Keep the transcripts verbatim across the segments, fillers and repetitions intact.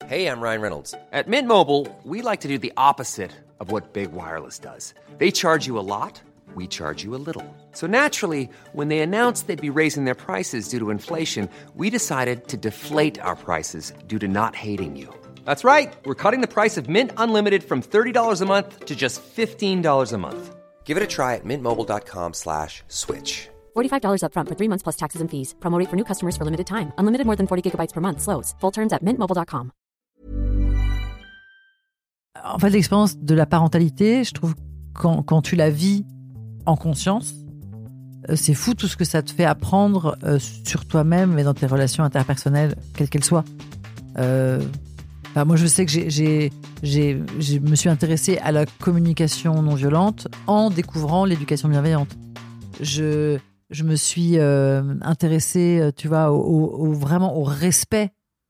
Hey, I'm Ryan Reynolds. At Mint Mobile, we like to do the opposite of what Big Wireless does. They charge you a lot, we charge you a little. So naturally, when they announced they'd be raising their prices due to inflation, we decided to deflate our prices due to not hating you. That's right. We're cutting the price of Mint Unlimited from thirty dollars a month to just fifteen dollars a month. Give it a try at mintmobile.com slash switch. forty-five dollars up front for three months plus taxes and fees. Promo rate for new customers for limited time. Unlimited more than forty gigabytes per month. Slows full terms at mint mobile dot com. En fait, l'expérience de la parentalité, je trouve, quand, quand tu la vis en conscience, c'est fou tout ce que ça te fait apprendre euh, sur toi-même et dans tes relations interpersonnelles, quelles qu'elles soient. Euh, bah moi, je sais que j'ai, j'ai, j'ai, je me suis intéressée à la communication non violente en découvrant l'éducation bienveillante. Je, je me suis euh, intéressée, tu vois, au, au, vraiment au respect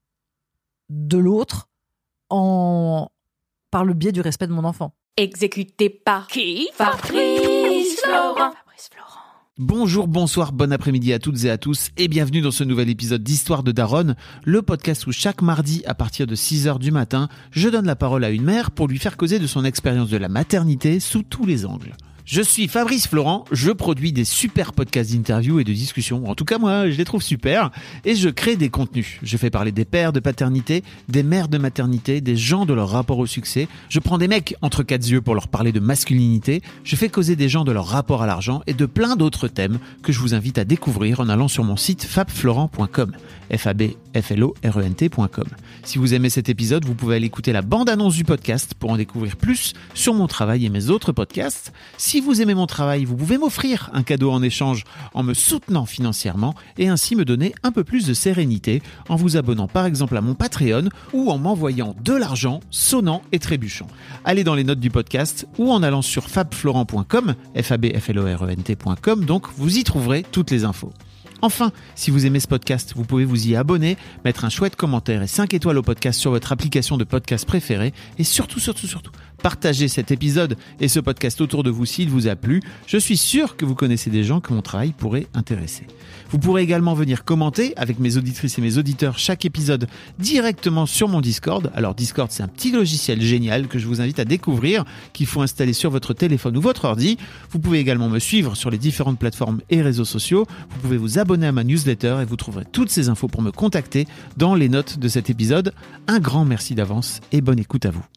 de l'autre en... par le biais du respect de mon enfant. Exécuté par qui? Fabrice Florent. Fabrice Florent. Bonjour, bonsoir, bon après-midi à toutes et à tous et bienvenue dans ce nouvel épisode d'Histoire de Daronne, le podcast où chaque mardi à partir de six heures du matin, je donne la parole à une mère pour lui faire causer de son expérience de la maternité sous tous les angles. Je suis Fabrice Florent, je produis des super podcasts d'interviews et de discussions. En tout cas, moi, je les trouve super. Et je crée des contenus. Je fais parler des pères de paternité, des mères de maternité, des gens de leur rapport au succès. Je prends des mecs entre quatre yeux pour leur parler de masculinité. Je fais causer des gens de leur rapport à l'argent et de plein d'autres thèmes que je vous invite à découvrir en allant sur mon site fabflorent point com. F A B F L O R E N T point com. Si vous aimez cet épisode, vous pouvez aller écouter la bande-annonce du podcast pour en découvrir plus sur mon travail et mes autres podcasts. Si vous aimez mon travail, vous pouvez m'offrir un cadeau en échange en me soutenant financièrement et ainsi me donner un peu plus de sérénité en vous abonnant par exemple à mon Patreon ou en m'envoyant de l'argent sonnant et trébuchant. Allez dans les notes du podcast ou en allant sur fabflorent point com, F A B F L O R E N T point com, donc vous y trouverez toutes les infos. Enfin, si vous aimez ce podcast, vous pouvez vous y abonner, mettre un chouette commentaire et cinq étoiles au podcast sur votre application de podcast préférée et surtout, surtout, surtout, partagez cet épisode et ce podcast autour de vous s'il vous a plu. Je suis sûr que vous connaissez des gens que mon travail pourrait intéresser. Vous pourrez également venir commenter avec mes auditrices et mes auditeurs chaque épisode directement sur mon Discord. Alors Discord, c'est un petit logiciel génial que je vous invite à découvrir, qu'il faut installer sur votre téléphone ou votre ordi. Vous pouvez également me suivre sur les différentes plateformes et réseaux sociaux. Vous pouvez vous abonner à ma newsletter et vous trouverez toutes ces infos pour me contacter dans les notes de cet épisode. Un grand merci d'avance et bonne écoute à vous.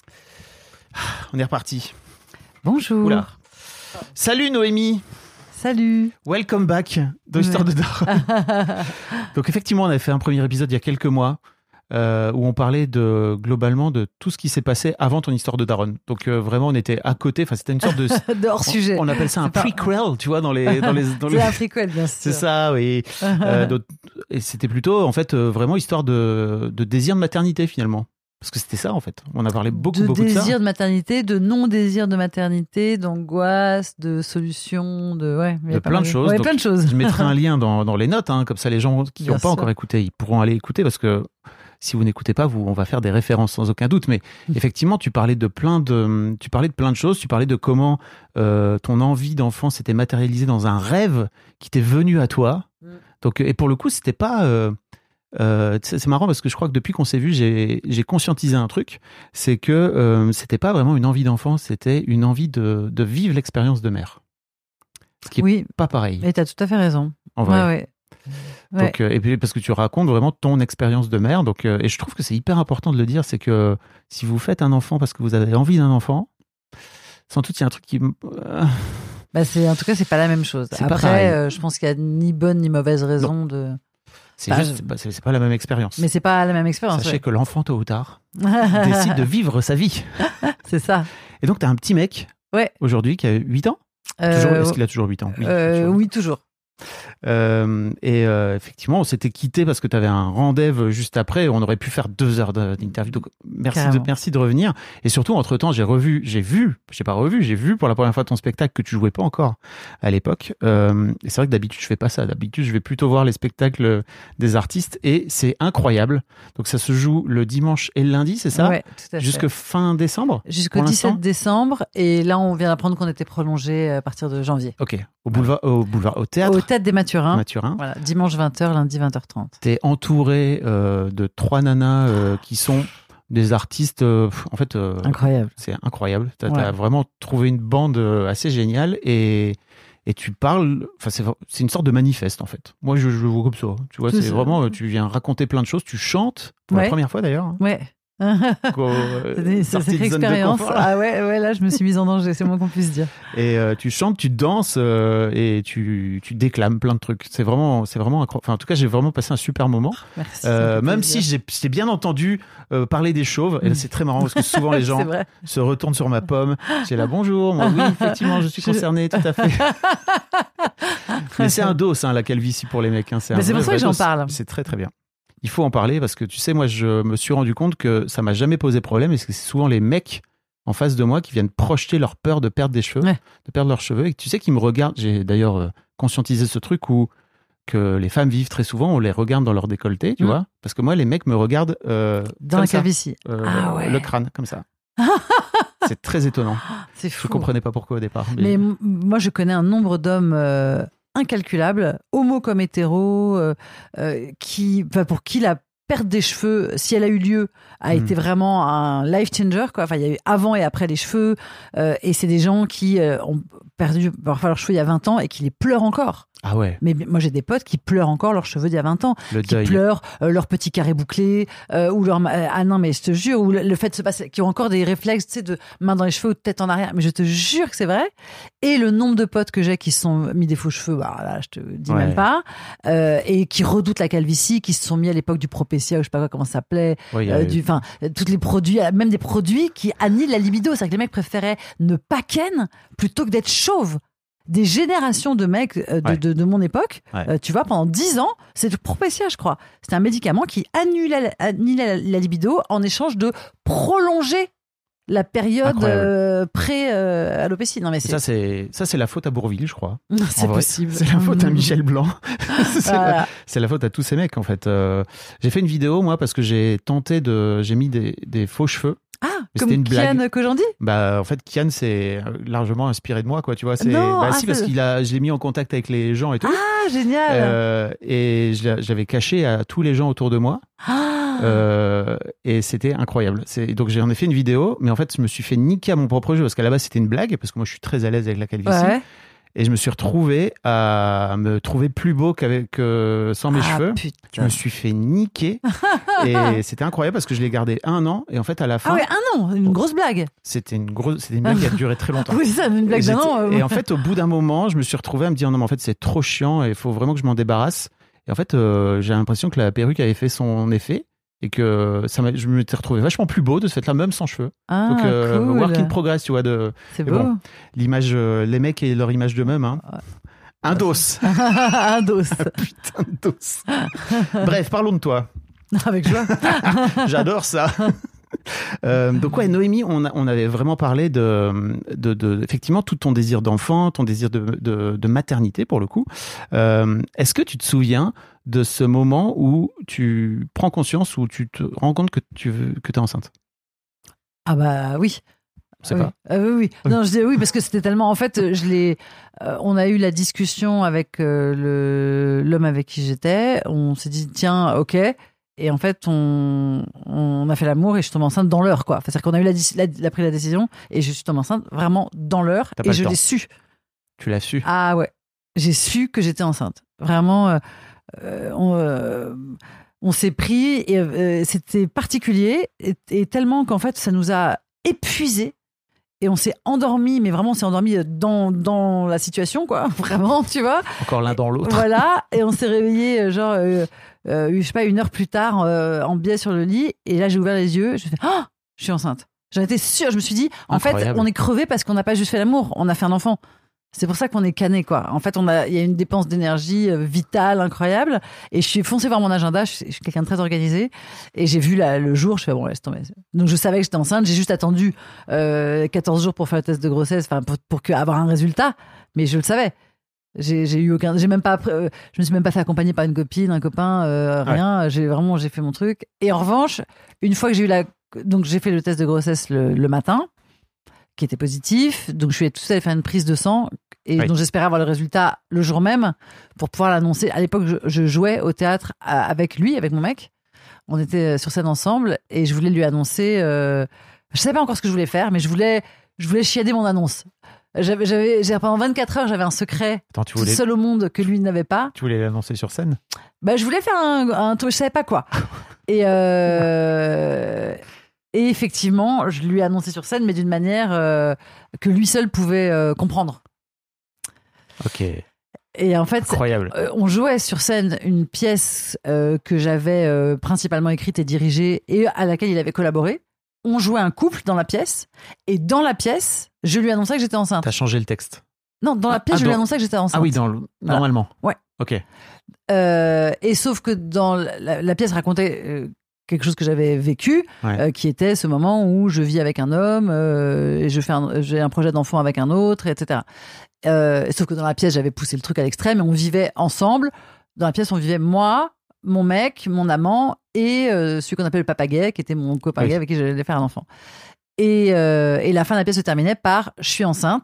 On est reparti. Bonjour. Oula. Salut Noémie. Salut. Welcome back dans l'Histoire ouais. de Daronne. Donc effectivement, on avait fait un premier épisode il y a quelques mois euh, où on parlait de globalement de tout ce qui s'est passé avant ton Histoire de Daronne. Donc euh, vraiment, on était à côté. Enfin, c'était une sorte de, de hors sujet. On, on appelle ça un pas... prequel, tu vois, dans les dans les dans c'est les... un prequel, bien sûr. C'est ça, oui. euh, donc, et c'était plutôt en fait euh, vraiment histoire de de désir de maternité finalement. Parce que c'était ça, en fait. On a parlé beaucoup, de beaucoup de ça. De désir de maternité, de non-désir de maternité, d'angoisse, de solutions, de... Ouais, de plein de choses. Ouais, plein de choses. Je mettrai un lien dans, dans les notes, hein, comme ça les gens qui n'ont pas encore écouté, ils pourront aller écouter, parce que si vous n'écoutez pas, vous, on va faire des références sans aucun doute. Mais effectivement, tu parlais de plein de, tu parlais de plein de choses. Tu parlais de comment euh, ton envie d'enfant s'était matérialisée dans un rêve qui t'est venu à toi. Mm. Donc, et pour le coup, c'était pas... Euh, Euh, c'est, c'est marrant parce que je crois que depuis qu'on s'est vu, j'ai, j'ai conscientisé un truc, c'est que euh, c'était pas vraiment une envie d'enfant, c'était une envie de, de vivre l'expérience de mère. Ce qui est oui, pas pareil. Et t'as tout à fait raison. En vrai. Ouais, ouais. Donc, ouais. Euh, et puis parce que tu racontes vraiment ton expérience de mère, donc euh, et je trouve que c'est hyper important de le dire, c'est que si vous faites un enfant parce que vous avez envie d'un enfant, sans doute il y a un truc qui euh... bah c'est en tout cas c'est pas la même chose. C'est Après, euh, je pense qu'il y a ni bonne ni mauvaise raison non. de. C'est bah, juste, c'est pas, c'est, c'est pas la même expérience. Mais c'est pas la même expérience. Sachez ouais. que l'enfant, tôt ou tard, décide de vivre sa vie. C'est ça. Et donc, t'as un petit mec, ouais. aujourd'hui, qui a huit ans. Euh, toujours, est-ce qu'il a toujours huit ans? Oui, euh, toujours. Oui, toujours. Euh, et euh, effectivement, on s'était quitté parce que tu avais un rendez-vous juste après. On aurait pu faire deux heures d'interview. Donc, merci de, merci de revenir. Et surtout, entre-temps, j'ai revu, j'ai vu, j'ai pas revu, j'ai vu pour la première fois ton spectacle que tu jouais pas encore à l'époque. Euh, et c'est vrai que d'habitude, je fais pas ça. D'habitude, je vais plutôt voir les spectacles des artistes et c'est incroyable. Donc, ça se joue le dimanche et le lundi, c'est ça? Ouais, tout à fait. Jusque fin décembre? Jusqu'au dix-sept décembre. Et là, on vient d'apprendre qu'on était prolongé à partir de janvier. Ok. Au boulevard, au boulevard, au théâtre têtes des Mathurins. Mathurins. Voilà, dimanche vingt heures, lundi vingt heures trente. T'es entouré euh, de trois nanas euh, qui sont des artistes, euh, en fait... Euh, incroyable. C'est incroyable. T'as, ouais. t'as vraiment trouvé une bande assez géniale et, et tu parles... Enfin, c'est, c'est une sorte de manifeste, en fait. Moi, je, je le vois comme ça. Tu vois, c'est, c'est vraiment... Tu viens raconter plein de choses, tu chantes, pour ouais. la première fois d'ailleurs. Ouais. Quoi, euh, c'est une sacrée expérience. Ah ouais, ouais, là, je me suis mise en danger, c'est moins qu'on puisse dire. Et euh, tu chantes, tu danses euh, et tu, tu déclames plein de trucs. C'est vraiment, c'est vraiment incroyable. Enfin, en tout cas, j'ai vraiment passé un super moment. Merci. Euh, même si j'ai, j'ai bien entendu euh, parler des chauves. Et là, c'est très marrant parce que souvent les gens se retournent sur ma pomme. J'ai là, bonjour. Moi, oui, effectivement, je suis concerné, tout à fait. Mais c'est un dos, hein, la calvitie pour les mecs. Hein. C'est, Mais c'est pour ça que j'en dos. parle. C'est très, très bien. Il faut en parler parce que tu sais, moi, je me suis rendu compte que ça m'a jamais posé problème et que c'est souvent les mecs en face de moi qui viennent projeter leur peur de perdre des cheveux, ouais. de perdre leurs cheveux. Et tu sais qu'ils me regardent. J'ai d'ailleurs euh, conscientisé ce truc où que les femmes vivent très souvent, on les regarde dans leur décolleté, tu mmh. vois. Parce que moi, les mecs me regardent euh, dans la calvitie, euh, ah ouais. le crâne comme ça. C'est très étonnant. C'est fou. Je comprenais pas pourquoi au départ. Mais, mais m- moi, je connais un nombre d'hommes. Euh... incalculable, homo comme hétéro, euh, euh, qui, pour qui la perte des cheveux, si elle a eu lieu, a mmh. été vraiment un life changer, quoi. Enfin, il y a eu avant et après les cheveux, euh, et c'est des gens qui euh, ont perdu parfois leurs cheveux il y a vingt ans et qui les pleurent encore. Ah ouais. Mais moi, j'ai des potes qui pleurent encore leurs cheveux d'il y a vingt ans. Le qui deuil. pleurent euh, leurs petits carrés bouclés, euh, ou leur, euh, ah non, mais je te jure, ou le, le fait de se passer, qui ont encore des réflexes, tu sais, de main dans les cheveux ou de tête en arrière. Mais je te jure que c'est vrai. Et le nombre de potes que j'ai qui se sont mis des faux cheveux, bah là, je te dis ouais. même pas. Euh, et qui redoutent la calvitie, qui se sont mis à l'époque du Propecia, ou je sais pas quoi, comment ça s'appelait. Ouais, euh, du, enfin, tous les produits, même des produits qui annihilent la libido. C'est-à-dire que les mecs préféraient ne pas ken plutôt que d'être chauve. Des générations de mecs euh, de, ouais. de, de mon époque, ouais. euh, tu vois, pendant dix ans, c'est le Propecia, je crois. C'était un médicament qui annulait, annulait la, la libido en échange de prolonger la période euh, pré-alopécie. Euh, non, mais c'est... Ça, c'est, ça, c'est la faute à Bourvil, je crois. Non, c'est vrai, possible. C'est la faute à Michel Blanc. c'est, voilà. la, c'est la faute à tous ces mecs, en fait. Euh, j'ai fait une vidéo, moi, parce que j'ai tenté de... J'ai mis des, des faux cheveux. Ah, mais comme une Kian blague. Kojandi. Bah, en fait, Kian, c'est largement inspiré de moi, quoi. Tu vois, c'est. Non, bah, ah, si, c'est... parce qu'il a, je l'ai mis en contact avec les gens et tout. Ah, génial. Euh, et je, j'avais caché à tous les gens autour de moi. Ah. Euh, et c'était incroyable. C'est, donc, j'en ai fait une vidéo, mais en fait, je me suis fait niquer à mon propre jeu parce qu'à la base, c'était une blague, parce que moi, je suis très à l'aise avec la calvitie. Ouais. Et je me suis retrouvé à me trouver plus beau qu'avec euh, sans mes ah, cheveux. Putain. Je me suis fait niquer. Et c'était incroyable parce que je l'ai gardé un an. Et en fait, à la fin. Ah ouais, un an, une grosse blague. C'était une grosse, c'était une blague qui a duré très longtemps. Oui, c'est ça, une blague d'un an. Euh... Et en fait, au bout d'un moment, je me suis retrouvé à me dire non, mais en fait, c'est trop chiant et il faut vraiment que je m'en débarrasse. Et en fait, euh, j'ai l'impression que la perruque avait fait son effet. Et que ça m'a, je m'étais retrouvé vachement plus beau de ce fait-là, même sans cheveux. Ah, donc, euh, cool. work in progress, tu vois. De, c'est beau. Bon, l'image, euh, les mecs et leur image d'eux-mêmes. Hein. Un dos. Un dos. Putain de dos. Bref, parlons de toi. Avec joie. J'adore ça. Euh, donc ouais, Noémie, on, a, on avait vraiment parlé de, de, de, effectivement, tout ton désir d'enfant, ton désir de, de, de maternité pour le coup. Euh, est-ce que tu te souviens de ce moment où tu prends conscience, où tu te rends compte que tu veux, que t'es enceinte? Ah bah oui. C'est oui. pas. Ah oui, oui. Non, je dis oui parce que c'était tellement. En fait, je l'ai. Euh, on a eu la discussion avec euh, le l'homme avec qui j'étais. On s'est dit tiens, ok. Et en fait, on, on a fait l'amour et je suis tombée enceinte dans l'heure, quoi. Enfin, c'est-à-dire qu'on a eu la, la, la pris la décision et je suis tombée enceinte vraiment dans l'heure et je temps. l'ai su. Tu l'as su? Ah ouais. J'ai su que j'étais enceinte. Vraiment, euh, euh, on, euh, on s'est pris et euh, c'était particulier et, et tellement qu'en fait, ça nous a épuisés. Et on s'est endormi, mais vraiment on s'est endormi dans, dans la situation, quoi. Vraiment, tu vois. Encore l'un dans l'autre. Voilà. Et on s'est réveillé, genre, euh, euh, je sais pas, une heure plus tard, euh, en biais sur le lit. Et là, j'ai ouvert les yeux. Je fais, oh, je suis enceinte. J'en étais sûre. Je me suis dit, en Incroyable. fait, on est crevé parce qu'on n'a pas juste fait l'amour. On a fait un enfant. C'est pour ça qu'on est cané, quoi. En fait, on a, il y a une dépense d'énergie euh, vitale, incroyable. Et je suis foncée voir mon agenda. Je suis, je suis quelqu'un de très organisé. Et j'ai vu la, le jour. Je fais bon, laisse tomber. Donc, je savais que j'étais enceinte. J'ai juste attendu euh, quatorze jours pour faire le test de grossesse, enfin pour, pour que, avoir un résultat. Mais je le savais. J'ai, j'ai eu aucun. J'ai même pas. Euh, je me suis même pas fait accompagner par une copine, un copain, euh, rien. Ouais. J'ai vraiment, j'ai fait mon truc. Et en revanche, une fois que j'ai eu la, donc j'ai fait le test de grossesse le, le matin, qui était positif. Donc, je suis toute seule faire une prise de sang. et Oui. dont j'espérais avoir le résultat le jour même pour pouvoir l'annoncer. À l'époque, je, je jouais au théâtre à- avec lui, avec mon mec. On était sur scène ensemble et je voulais lui annoncer. Euh, je savais pas encore ce que je voulais faire, mais je voulais, je voulais chiader mon annonce. J'avais, j'avais, j'ai- pendant vingt-quatre heures, j'avais un secret Attends, tu tout voulais, seul au monde que lui n'avait pas. tu voulais l'annoncer sur scène? Bah, je voulais faire un, un truc, je savais pas quoi. Et, euh, et effectivement, je lui ai annoncé sur scène, mais d'une manière euh, que lui seul pouvait euh, comprendre. Ok, Et en fait, incroyable. euh, on jouait sur scène une pièce euh, que j'avais euh, principalement écrite et dirigée et à laquelle il avait collaboré. On jouait un couple dans la pièce et dans la pièce, je lui annonçais que j'étais enceinte. T'as changé le texte? Non, dans la Ah, pièce, ah, je lui dans- annonçais que j'étais enceinte. Ah oui, dans le... normalement. Ouais. Ok. Euh, et sauf que dans la, la pièce racontait euh, quelque chose que j'avais vécu, Ouais. euh, qui était ce moment où je vis avec un homme euh, et je fais un- j'ai un projet d'enfant avec un autre, et cetera. Euh, sauf que dans la pièce, j'avais poussé le truc à l'extrême et on vivait ensemble. Dans la pièce, on vivait moi, mon mec, mon amant et euh, celui qu'on appelle le papa gay, qui était mon copain Oui. gay avec qui j'allais faire un enfant. Et, euh, et la fin de la pièce se terminait par « je suis enceinte ».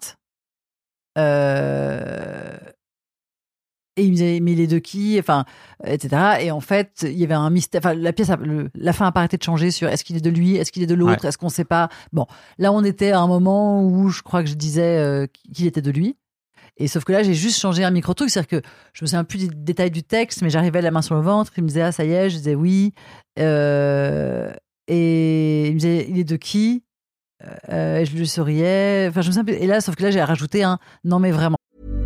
Euh... Et il me disait, mais il est de qui, enfin, et cetera. Et en fait, il y avait un mystère. Enfin, la pièce, a- le- la fin a pas arrêté de changer sur est-ce qu'il est de lui, est-ce qu'il est de l'autre, Ouais. est-ce qu'on sait pas. Bon, là, on était à un moment où je crois que je disais euh, qu'il était de lui. Et sauf que là, j'ai juste changé un micro truc, c'est-à-dire que je me souviens plus des détails du texte, mais j'arrivais la main sur le ventre, il me disait ah ça y est, je disais oui. Euh, et il me disait il est de qui, euh, et je lui souriais. Enfin, je me souviens plus. Et là, sauf que là, j'ai rajouté un non mais vraiment.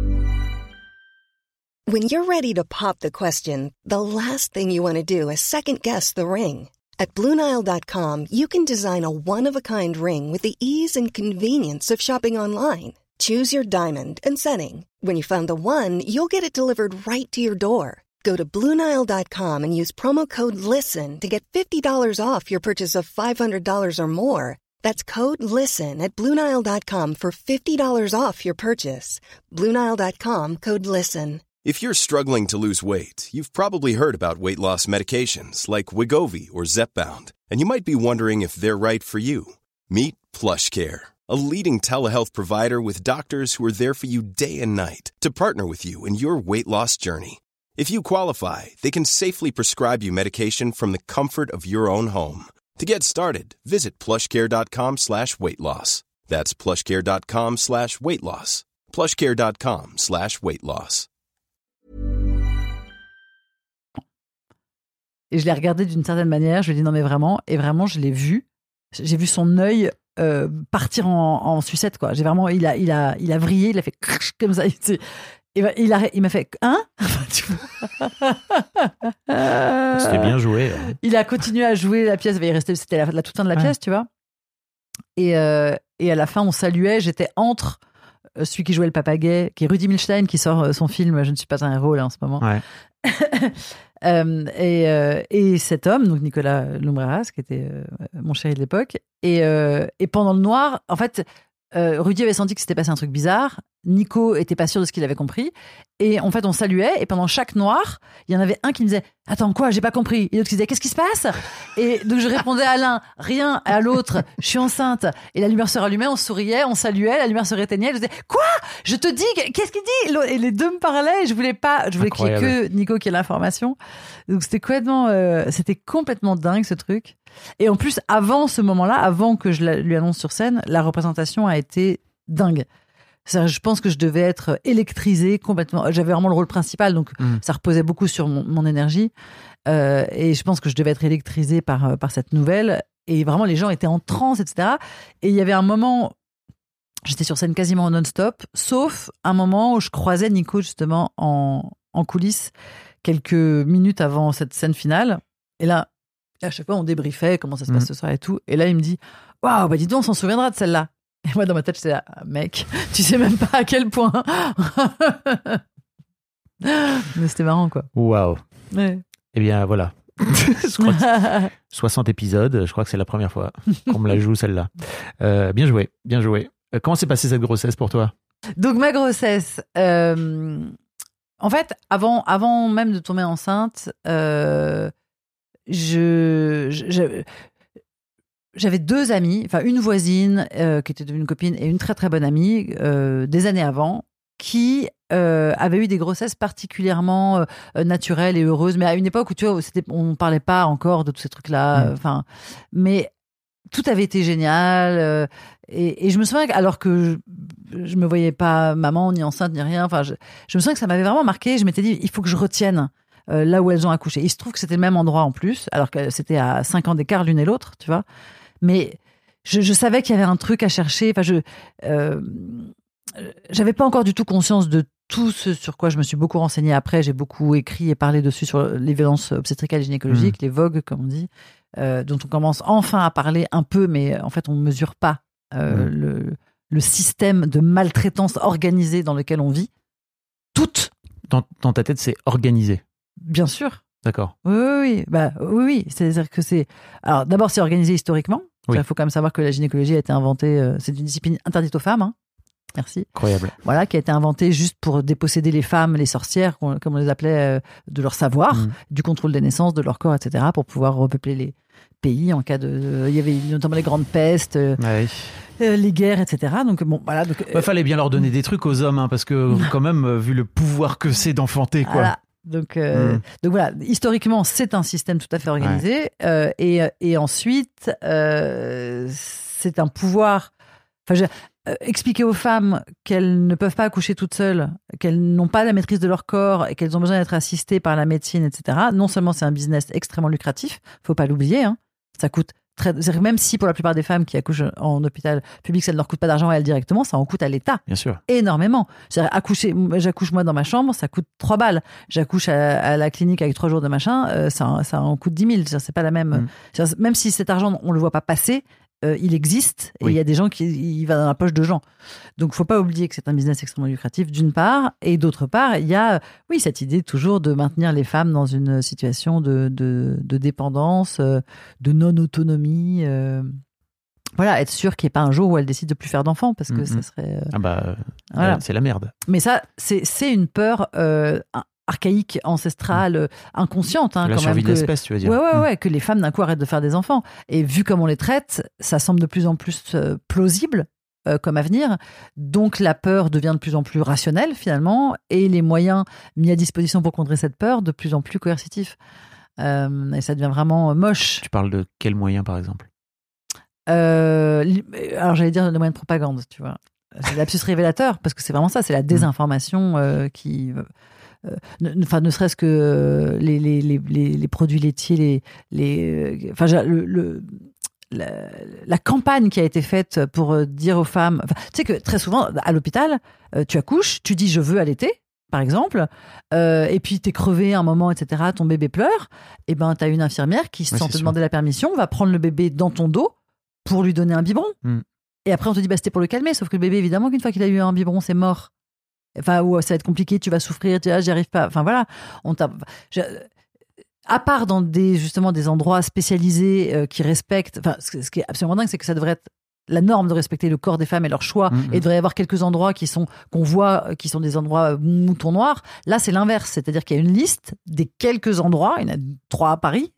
When you're ready to pop the question, the last thing you want to do is second-guess the ring. At Blue Nile dot com, you can design a one-of-a-kind ring with the ease and convenience of shopping online. Choose your diamond and setting. When you find the one, you'll get it delivered right to your door. Go to Blue Nile dot com and use promo code LISTEN to get fifty dollars off your purchase of five hundred dollars or more. That's code LISTEN at Blue Nile dot com for fifty dollars off your purchase. Blue Nile dot com, code LISTEN. If you're struggling to lose weight, you've probably heard about weight loss medications like Wegovy or Zepbound, and you might be wondering if they're right for you. Meet PlushCare, a leading telehealth provider with doctors who are there for you day and night to partner with you in your weight loss journey. If you qualify, they can safely prescribe you medication from the comfort of your own home. To get started, visit plushcare.com slash weight loss. That's plushcare.com slash weight loss. plushcare.com slash weight loss. Et je l'ai regardé d'une certaine manière, je lui ai dit non mais vraiment, et vraiment je l'ai vu, j'ai vu son œil euh, partir en, en sucette quoi. J'ai vraiment, il a, il a, il a vrillé, il a fait comme ça. Il, il, il, a, il m'a fait hein. Tu vois. C'était bien joué. Il a continué à jouer la pièce, il restait, c'était la, la toute fin de la Ouais. pièce, tu vois. Et, euh, et à la fin, on saluait, j'étais entre euh, celui qui jouait le papa gay, qui est Rudi Milstein, qui sort euh, son film Je ne suis pas un héros là en ce moment. Ouais. Euh, et, euh, et cet homme, donc Nicolas Lumbreras, qui était euh, mon chéri de l'époque, et, euh, et pendant le noir, en fait, euh, Rudy avait senti que s'était passé un truc bizarre. Nico était pas sûr de ce qu'il avait compris. Et en fait, on saluait. Et pendant chaque noir, il y en avait un qui me disait « Attends, quoi? J'ai pas compris. » Et l'autre qui disait « Qu'est-ce qui se passe ?» Et donc, je répondais à l'un « Rien. » À l'autre « Je suis enceinte. » Et la lumière se rallumait, on souriait, on saluait, la lumière se éteignait. Je disais « Quoi? Je te dis, qu'est-ce qu'il dit ?» Et les deux me parlaient. Et je voulais pas, je voulais qu'il y ait Incroyable. que Nico qui ait l'information. Donc, c'était complètement, euh, c'était complètement dingue, ce truc. Et en plus, avant ce moment-là, avant que je la- lui annonce sur scène, la représentation a été dingue. Ça, je pense que je devais être électrisée complètement. J'avais vraiment le rôle principal, donc Mm. ça reposait beaucoup sur mon, mon énergie. Euh, et je pense que je devais être électrisée par, par cette nouvelle. Et vraiment, les gens étaient en transe, et cetera. Et il y avait un moment, j'étais sur scène quasiment non-stop, sauf un moment où je croisais Nico justement en, en coulisses quelques minutes avant cette scène finale. Et là, à chaque fois, on débriefait comment ça se passe Mm. ce soir et tout. Et là, il me dit « Waouh, bah dis donc, on s'en souviendra de celle-là. » Et moi, dans ma tête, j'étais là, « Mec, tu sais même pas à quel point. » Mais c'était marrant, quoi. Waouh. Ouais. Eh bien, voilà. Je crois que soixante épisodes, je crois que c'est la première fois qu'on me la joue, celle-là. Euh, bien joué, bien joué. Euh, comment s'est passée cette grossesse pour toi? Donc, ma grossesse, euh, en fait, avant, avant même de tomber enceinte, euh, je, je- j'avais deux amies, enfin une voisine euh, qui était devenue une copine et une très très bonne amie euh, des années avant. qui euh, avaient eu des grossesses particulièrement euh, naturelles et heureuses, mais à une époque où tu vois, c'était, on ne parlait pas encore de tous ces trucs-là. Enfin, mmh. mais tout avait été génial. Euh, et, et je me souviens, alors que je, je me voyais pas maman ni enceinte ni rien. Enfin, je, je me souviens que ça m'avait vraiment marqué. Je m'étais dit, il faut que je retienne euh, là où elles ont accouché. Il se trouve que c'était le même endroit en plus, alors que c'était à cinq ans d'écart l'une et l'autre, tu vois. Mais je, je savais qu'il y avait un truc à chercher. Enfin, je euh, j'avais pas encore du tout conscience de tout ce sur quoi je me suis beaucoup renseignée après. J'ai beaucoup écrit et parlé dessus sur les violences obstétricales et gynécologiques, mmh. les vogues, comme on dit, euh, dont on commence enfin à parler un peu, mais en fait, on ne mesure pas euh, mmh. le, le système de maltraitance organisée dans lequel on vit. Toutes. Dans, dans ta tête, c'est organisé. Bien sûr. D'accord. Oui, oui, oui. Bah, oui, oui. C'est-à-dire que c'est. Alors, d'abord, c'est organisé historiquement. Il oui. faut quand même savoir que la gynécologie a été inventée. Euh, c'est une discipline interdite aux femmes. Hein. Merci. Incroyable. Voilà, qui a été inventée juste pour déposséder les femmes, les sorcières, comme on les appelait, euh, de leur savoir, mmh. du contrôle des naissances, de leur corps, et cetera, pour pouvoir repeupler les pays en cas de. Euh, il y avait notamment les grandes pestes, euh, ah oui. euh, les guerres, et cetera. Donc bon, voilà. Donc, il bah, fallait bien leur donner des trucs aux hommes, hein, parce que quand même, euh, vu le pouvoir que c'est d'enfanter, quoi. Voilà. Donc, euh, mmh. donc voilà, historiquement, c'est un système tout à fait organisé. Ouais. Euh, et, et ensuite, euh, c'est un pouvoir. Enfin, je, euh, expliquer aux femmes qu'elles ne peuvent pas accoucher toutes seules, qu'elles n'ont pas la maîtrise de leur corps et qu'elles ont besoin d'être assistées par la médecine, et cetera. Non seulement c'est un business extrêmement lucratif, faut pas l'oublier. Hein, ça coûte très. Même si pour la plupart des femmes qui accouchent en hôpital public, ça ne leur coûte pas d'argent à elles directement, ça en coûte à l'État. Bien sûr. Énormément. C'est-à-dire, accoucher, j'accouche moi dans ma chambre, ça coûte trois balles. J'accouche à, à la clinique avec trois jours de machin, euh, ça, ça en coûte dix mille. C'est pas la même. Mmh. Même si cet argent on le voit pas passer. Euh, il existe et oui. il y a des gens qui il va dans la poche de gens. Donc, faut pas oublier que c'est un business extrêmement lucratif d'une part et d'autre part, il y a oui cette idée toujours de maintenir les femmes dans une situation de de, de dépendance, de non autonomie. Euh, voilà, être sûr qu'il n'y ait pas un jour où elles décident de plus faire d'enfants parce que mmh, ça serait. Euh, ah bah voilà. C'est la merde. Mais ça, c'est c'est une peur. Euh, archaïque, ancestrale, inconsciente. Hein, la quand survie même, de l'espèce, tu veux dire. Ouais, ouais, ouais, que les femmes d'un coup arrêtent de faire des enfants. Et vu comme on les traite, ça semble de plus en plus euh, plausible euh, comme avenir. Donc la peur devient de plus en plus rationnelle finalement, et les moyens mis à disposition pour contrer cette peur de plus en plus coercitifs. Euh, et ça devient vraiment moche. Tu parles de quels moyens, par exemple ? euh, Alors j'allais dire les moyens de propagande, tu vois. C'est l'absus révélateur, parce que c'est vraiment ça, c'est la désinformation euh, qui... Euh, enfin, ne, ne serait-ce que euh, les, les, les, les produits laitiers, les, les, enfin, le, le, la, la campagne qui a été faite pour dire aux femmes... Enfin, tu sais que très souvent, à l'hôpital, euh, tu accouches, tu dis « je veux allaiter », par exemple, euh, et puis t'es crevé un moment, et cetera, ton bébé pleure, et ben t'as une infirmière qui, sans ouais, te sûr. demander la permission, va prendre le bébé dans ton dos pour lui donner un biberon. Mm. Et après, on te dit bah, « c'était pour le calmer », sauf que le bébé, évidemment, qu'une fois qu'il a eu un biberon, c'est mort. Enfin, ou ça va être compliqué, tu vas souffrir, tu dis, ah, j'y arrive pas. Enfin, voilà. On t'a... Je... À part dans des, justement, des endroits spécialisés euh, qui respectent. Enfin, ce, ce qui est absolument dingue, c'est que ça devrait être la norme de respecter le corps des femmes et leur choix. Mmh, et il devrait y avoir quelques endroits qui sont, qu'on voit, qui sont des endroits moutons noirs. Là, c'est l'inverse. C'est-à-dire qu'il y a une liste des quelques endroits, il y en a trois à Paris,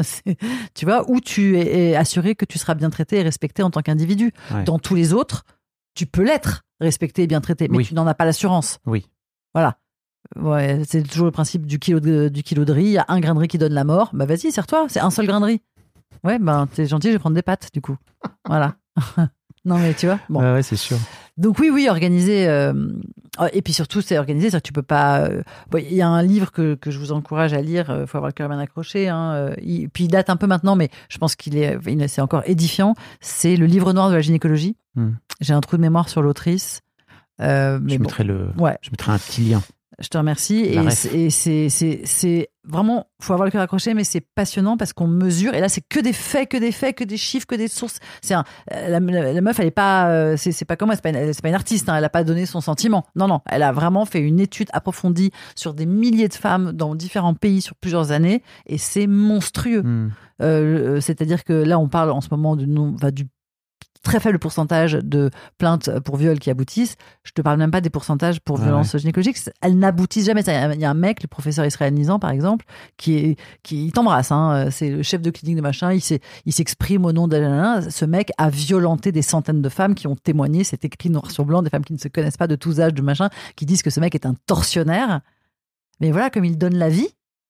tu vois, où tu es assuré que tu seras bien traité et respecté en tant qu'individu. Ouais. Dans tous les autres, tu peux l'être. Respecté et bien traité, mais oui. tu n'en as pas l'assurance. Oui. Voilà. Ouais, c'est toujours le principe du kilo de, du kilo de riz. Il y a un grain de riz qui donne la mort. Bah vas-y, serre-toi. C'est un seul grain de riz. Ouais, ben t'es gentil, je vais prendre des pâtes du coup. Voilà. Non mais tu vois. Bon. Ouais, ouais, c'est sûr. Donc oui, oui, organisé. Euh... Et puis surtout, c'est organisé, c'est-à-dire que tu peux pas. Euh... Bon, il y a un livre que que je vous encourage à lire. Il faut avoir le cœur bien accroché. Hein. Il... Puis il date un peu maintenant, mais je pense qu'il est, il... c'est encore édifiant. C'est le livre noir de la gynécologie. Hmm. J'ai un trou de mémoire sur l'autrice. Euh, mais je bon. mettrai le. Ouais. Je mettrai un petit lien. Je te remercie. Et c'est, et c'est, c'est, c'est vraiment, faut avoir le cœur accroché, mais c'est passionnant parce qu'on mesure. Et là, c'est que des faits, que des faits, que des chiffres, que des sources. C'est un, la, la, la meuf, elle est pas, c'est, c'est pas comme moi, c'est pas une, c'est pas une artiste. Hein, elle a pas donné son sentiment. Non, non. Elle a vraiment fait une étude approfondie sur des milliers de femmes dans différents pays sur plusieurs années, et c'est monstrueux. Mm. Euh, c'est-à-dire que là, on parle en ce moment du nom, enfin, du très faible pourcentage de plaintes pour viol qui aboutissent. Je te parle même pas des pourcentages pour Ouais, violences ouais. gynécologiques. Elles n'aboutissent jamais. Il y a un mec, le professeur Israël Nizan, par exemple, qui est, qui il t'embrasse. Hein. C'est le chef de clinique de machin. Il, s'est, il s'exprime au nom de. Ce mec a violenté des centaines de femmes qui ont témoigné. C'est écrit noir sur blanc, des femmes qui ne se connaissent pas de tous âges, de machin, qui disent que ce mec est un tortionnaire. Mais voilà, comme il donne la vie.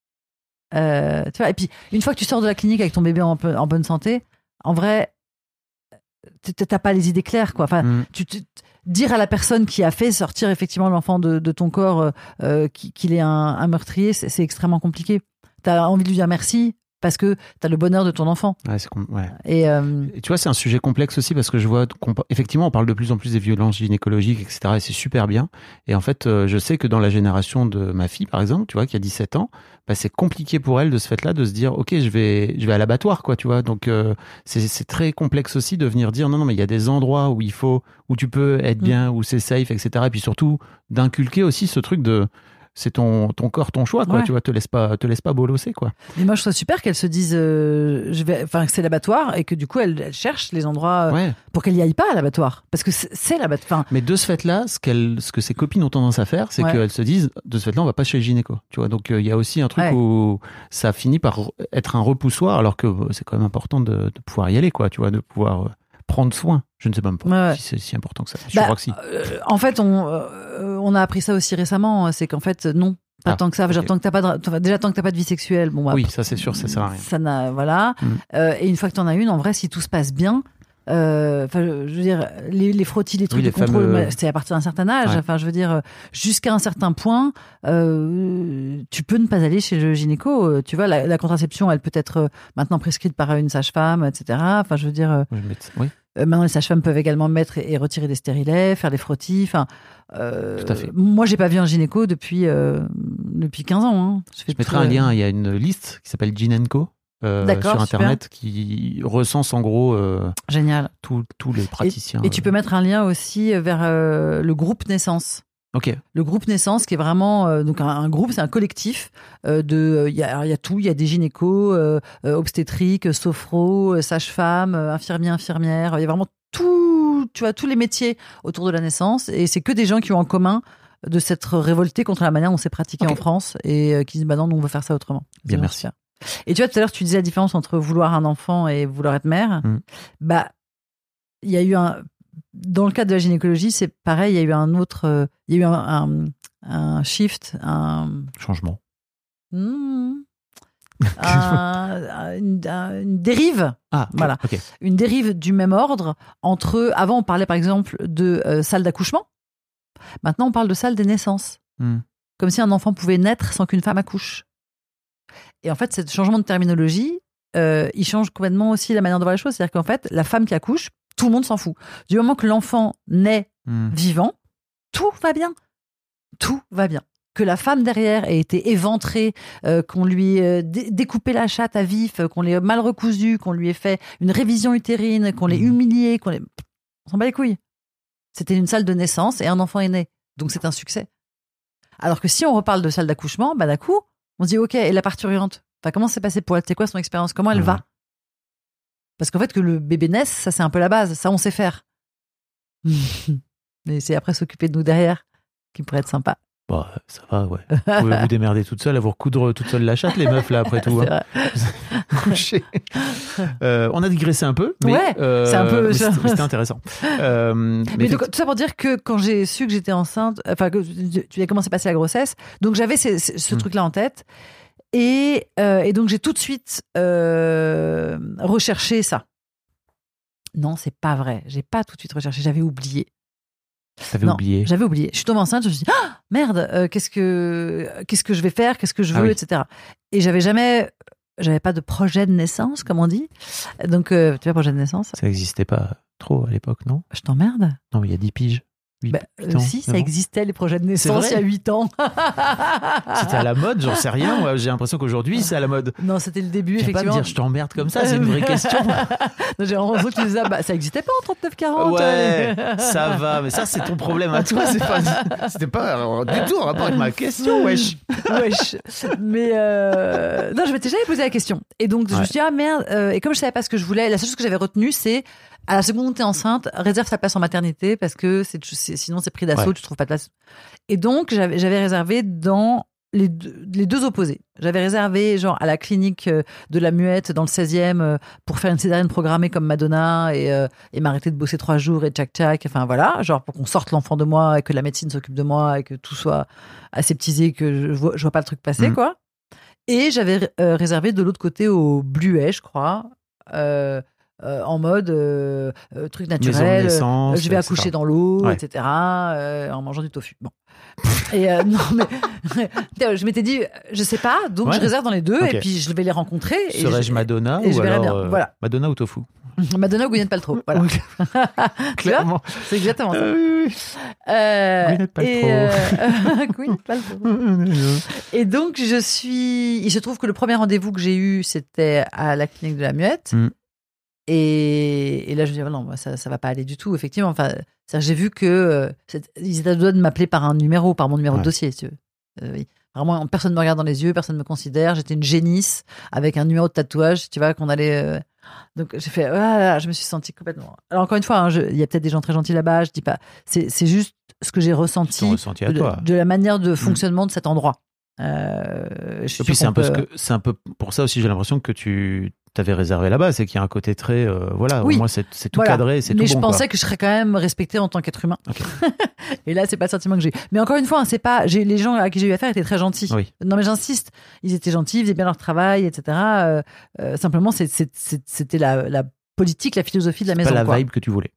Euh, tu vois. Et puis, une fois que tu sors de la clinique avec ton bébé en, en bonne santé, en vrai, t'as pas les idées claires, quoi. Enfin, Mm. tu, tu, dire à la personne qui a fait sortir effectivement l'enfant de, de ton corps euh, qu'il est un, un meurtrier, c'est, c'est extrêmement compliqué. T'as envie de lui dire merci parce que t'as le bonheur de ton enfant. Ouais, c'est com- ouais. Et, euh, Et tu vois, c'est un sujet complexe aussi parce que je vois qu'on, effectivement, on parle de plus en plus des violences gynécologiques, et cetera. Et c'est super bien. Et en fait, euh, je sais que dans la génération de ma fille, par exemple, tu vois, qui a dix-sept ans, bah, c'est compliqué pour elle de ce fait-là de se dire, ok, je vais, je vais à l'abattoir, quoi, tu vois. Donc, euh, c'est, c'est très complexe aussi de venir dire, non, non, mais il y a des endroits où il faut, où tu peux être bien, où c'est safe, et cetera. Et puis surtout, d'inculquer aussi ce truc de, c'est ton, ton corps, ton choix, quoi. Ouais. Tu vois, te laisse pas, te laisse pas bolosser, quoi. mais moi, je trouve super qu'elle se dise, euh, je vais, enfin, que c'est l'abattoir et que du coup, elle, elle cherche les endroits euh, Ouais. pour qu'elle y aille pas à l'abattoir. Parce que c'est, c'est l'abattoir. Enfin, Mais de ce fait-là, ce, qu'elle, ce que ses copines ont tendance à faire, c'est Ouais. qu'elles se disent, de ce fait-là, on va pas chez le gynéco. Tu vois, donc il euh, y a aussi un truc Ouais. où ça finit par être un repoussoir, alors que euh, c'est quand même important de, de pouvoir y aller, quoi. Tu vois, de pouvoir euh, prendre soin. Je ne sais même pas Ouais, ouais. si c'est si important que ça. Je Bah, crois que si. euh, en fait, on, euh, on a appris ça aussi récemment. C'est qu'en fait, non. Pas Ah, tant que ça. Genre, ok. tant que t'as pas de, enfin, déjà, tant que t'as pas de vie sexuelle, bon, bah, Oui, ça c'est sûr, ça sert à rien. Ça n'a, voilà. Mm. Euh, et une fois que t'en as une, en vrai, si tout se passe bien, euh, enfin, je je veux dire, les, les frottis, les trucs Oui, de les contrôle, fameux- mais c'est à partir d'un certain âge. Ouais. Enfin, je veux dire, jusqu'à un certain point, euh, tu peux ne pas aller chez le gynéco. Euh, Tu vois, la, la contraception, elle peut être euh, maintenant prescrite par une sage-femme, et cetera. Enfin, je veux dire, euh, Oui, mais- oui, euh, maintenant les sages-femmes peuvent également mettre et, et retirer des stérilets, faire des frottis. Enfin, euh, Tout à fait. moi, j'ai pas vu un gynéco depuis euh, depuis quinze ans. Hein. Je, fais je mettrai tout, un euh, lien. Il y a une liste qui s'appelle Gyn and Co. euh, D'accord, sur super. Internet qui recense en gros euh, Génial. tous tous les praticiens. Et tu peux mettre un lien aussi vers euh, le groupe Naissance. Ok. Le groupe Naissance, qui est vraiment euh, donc un, un groupe, c'est un collectif euh, de. Il y a, il y a tout, il y a des gynécos, euh, euh, obstétriques, sophro, euh, sages-femmes, euh, infirmiers, infirmières. Il y a vraiment tout, tu vois, tous les métiers autour de la naissance. Et c'est que des gens qui ont en commun de s'être révoltés contre la manière dont c'est pratiqué Ok. en France et euh, qui disent bah non, nous on veut faire ça autrement. Bien, C'est merci. super. Et tu vois, tout à l'heure, tu disais la différence entre vouloir un enfant et vouloir être mère. Mm. Bah, il y a eu un. Dans le cadre de la gynécologie, c'est pareil, il y a eu un autre. euh, Il y a eu un, un, un shift, un. Changement. Hmm, un- une, un- une dérive, Ah, ok, Voilà. Ok. une dérive du même ordre entre. Avant, on parlait par exemple de euh, salle d'accouchement. Maintenant, on parle de salle des naissances. Hmm. Comme si un enfant pouvait naître sans qu'une femme accouche. Et en fait, ce changement de terminologie, euh, il change complètement aussi la manière de voir les choses. C'est-à-dire qu'en fait, la femme qui accouche, tout le monde s'en fout. Du moment que l'enfant naît Hmm. vivant, tout va bien. Tout va bien. Que la femme derrière ait été éventrée, euh, qu'on lui ait dé- découpé la chatte à vif, euh, qu'on l'ait mal recousue, qu'on lui ait fait une révision utérine, qu'on l'ait Mhm. humiliée, qu'on l'ait... On s'en bat les couilles. C'était une salle de naissance et un enfant est né. Donc c'est un succès. Alors que si on reparle de salle d'accouchement, bah d'un coup, on se dit ok, et la parturiente, enfin, comment c'est passé pour elle? C'est quoi son expérience? Comment elle Ouais. va? Parce qu'en fait, que le bébé naisse, ça c'est un peu la base. Ça, on sait faire. Mais c'est après s'occuper de nous derrière qui pourrait être sympa. Bah, ça va, ouais. Vous pouvez vous démerder toute seule, à vous recoudre toute seule la chatte, les meufs, là, après tout. C'est hein. vrai. Coucher. Euh, on a digressé un peu, mais, Ouais, euh, c'est un peu- mais c'était, mais c'était intéressant. Euh, mais Mais donc, effectivement- tout ça pour dire que quand j'ai su que j'étais enceinte, enfin que tu avais commencé à passer la grossesse, donc j'avais ce, ce- ce Mm. truc-là en tête. Et, euh, et donc j'ai tout de suite euh, recherché ça. Non, c'est pas vrai. J'ai pas tout de suite recherché. J'avais oublié. t'avais Non, oublié. J'avais oublié. Je suis tombée enceinte. Je me suis dit ah, merde. euh, qu'est-ce que qu'est-ce que je vais faire? Qu'est-ce que je veux, Ah oui. et cetera. Et j'avais jamais, j'avais pas de projet de naissance, comme on dit. Donc euh, tu vois, projet de naissance. Ça n'existait pas trop à l'époque, non? Je t'emmerde. Non, mais il y a dix piges. huit, Bah, huit euh, ans, si, ça neuf ans. existait les projets de naissance vrai il y a huit ans. C'était à la mode, j'en sais rien. Moi, j'ai l'impression qu'aujourd'hui, c'est à la mode. Non, c'était le début, Viens pas me effectivement. dire je t'emmerde comme ça, c'est une vraie question. Non, j'ai l'impression que tu disais, bah, ça existait pas en trente-neuf quarante. Ouais, ça va, mais ça c'est ton problème à toi, c'est pas, c'était pas euh, du tout en rapport avec ma question, wesh. Wesh. Mais euh... non, je m'étais jamais posé la question. Et donc, je me Ouais. suis dit, ah merde. Euh, et comme je savais pas ce que je voulais, la seule chose que j'avais retenue, c'est À la seconde où t'es enceinte, réserve ta place en maternité parce que c'est, c'est, sinon c'est pris d'assaut, Ouais. tu trouves pas de place. Et donc, j'avais, j'avais réservé dans les deux, les deux opposés. J'avais réservé genre à la clinique de la Muette dans le seizième euh, pour faire une césarienne programmée comme Madonna et, euh, et m'arrêter de bosser trois jours et tchac tchac. Enfin voilà, genre pour qu'on sorte l'enfant de moi et que la médecine s'occupe de moi et que tout soit aseptisé, que je vois, je vois pas le truc passer, Mhm. quoi. Et j'avais euh, réservé de l'autre côté au Bluet, je crois, euh, euh, en mode euh, euh, truc Maison de naturel. naissance, euh, je vais et accoucher cetera. dans l'eau, Ouais. et cetera. euh, en mangeant du tofu. Bon. Et euh, non, mais je m'étais dit, je sais pas, donc Ouais. je réserve dans les deux Ok. et puis je vais les rencontrer. et Serais-je je- Madonna et ou je verrai alors bien. euh, Voilà. Madonna ou tofu? Madonna ou Gwyneth Paltrow. Voilà. Oui, Tu vois, clairement. c'est exactement ça. Euh, oui, oui. Euh, Gwyneth Paltrow. et, euh, Gwyneth Paltrow. Et donc, je suis. Il se trouve que le premier rendez-vous que j'ai eu, c'était à la clinique de la Muette. Mm. Et, et là, je me dis, oh non, ça, ça va pas aller du tout, effectivement. Enfin, c'est-à-dire, j'ai vu que euh, c'est- ils étaient à deux doigts de m'appeler par un numéro, par mon numéro Ouais. de dossier, si tu veux. Euh, oui. Vraiment, personne me regarde dans les yeux, personne me considère. J'étais une génisse avec un numéro de tatouage, tu vois, qu'on allait. euh, Donc, j'ai fait, oh là là, je me suis sentie complètement. Alors, encore une fois, hein, je- il y a peut-être des gens très gentils là-bas, je dis pas. C'est, c'est juste ce que j'ai ressenti, Ton ressenti à de, toi. de la manière de fonctionnement de cet endroit. Euh, je suis Et puis sûre c'est qu'on un peu peut- ce que c'est un peu pour ça aussi j'ai l'impression que tu t'avais réservé là-bas, c'est qu'il y a un côté très euh, voilà, Oui. au moins c'est, c'est tout Voilà. cadré, c'est mais tout je bon pensais quoi. que je serais quand même respectée en tant qu'être humain. Ok. Et là, c'est pas le sentiment que j'ai. Mais encore une fois, hein, c'est pas. J'ai, les gens à qui j'ai eu affaire étaient très gentils. Oui. Non, mais j'insiste. Ils étaient gentils, ils faisaient bien leur travail, et cetera. Euh, euh, simplement, c'est, c'est, c'est- c'était la, la politique, la philosophie de la Pas maison. la quoi. vibe que tu voulais.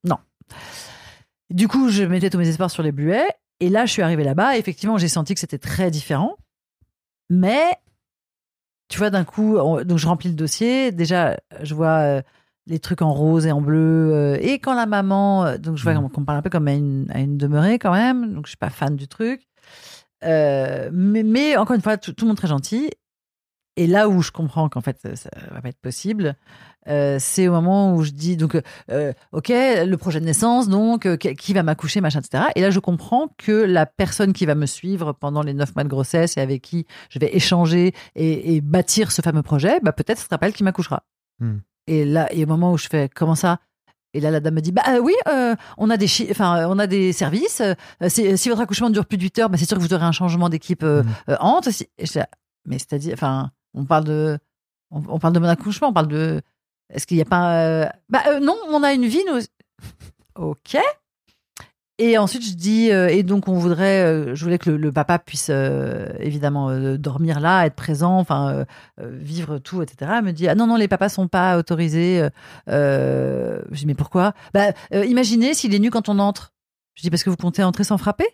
Du coup, je mettais tous mes espoirs sur les Bluets. Et là, je suis arrivée là-bas. Et effectivement, j'ai senti que c'était très différent. Mais, tu vois, d'un coup, on- donc je remplis le dossier. Déjà, je vois euh, les trucs en rose et en bleu. euh, et quand la maman, euh, donc je vois Mhm. qu'on me parle un peu comme à une, à une demeurée quand même. Donc, je suis pas fan du truc. Euh, mais, mais encore une fois, tout, tout le monde très gentil. Et là où je comprends qu'en fait, ça va pas être possible, euh, c'est au moment où je dis, donc, euh, ok, le projet de naissance, donc, euh, qui va m'accoucher, machin, et cetera. Et là, je comprends que la personne qui va me suivre pendant les neuf mois de grossesse et avec qui je vais échanger et, et bâtir ce fameux projet, bah, peut-être ce sera pas elle qui m'accouchera. Hmm. Et là, il y a un moment où je fais, comment ça? Et là, la dame me dit, bah euh, oui, euh, on a des, chi- enfin, on a des services. euh, c'est- si votre accouchement dure plus de huit heures, bah, c'est sûr que vous aurez un changement d'équipe euh, Mm. euh, entre. Si- et je dis, mais c'est-à-dire, enfin, on parle de, on, on parle de mon accouchement, on parle de, est-ce qu'il n'y a pas, euh, bah euh, non, on a une vie, nous. Ok. Et ensuite, je dis, euh, et donc on voudrait, euh, je voulais que le, le papa puisse euh, évidemment euh, dormir là, être présent, enfin euh, euh, vivre tout, et cetera. Elle me dit, ah non non, les papas sont pas autorisés. Euh, euh, je dis, mais pourquoi? Bah, euh, imaginez s'il est nu quand on entre. Je dis, parce que vous comptez entrer sans frapper.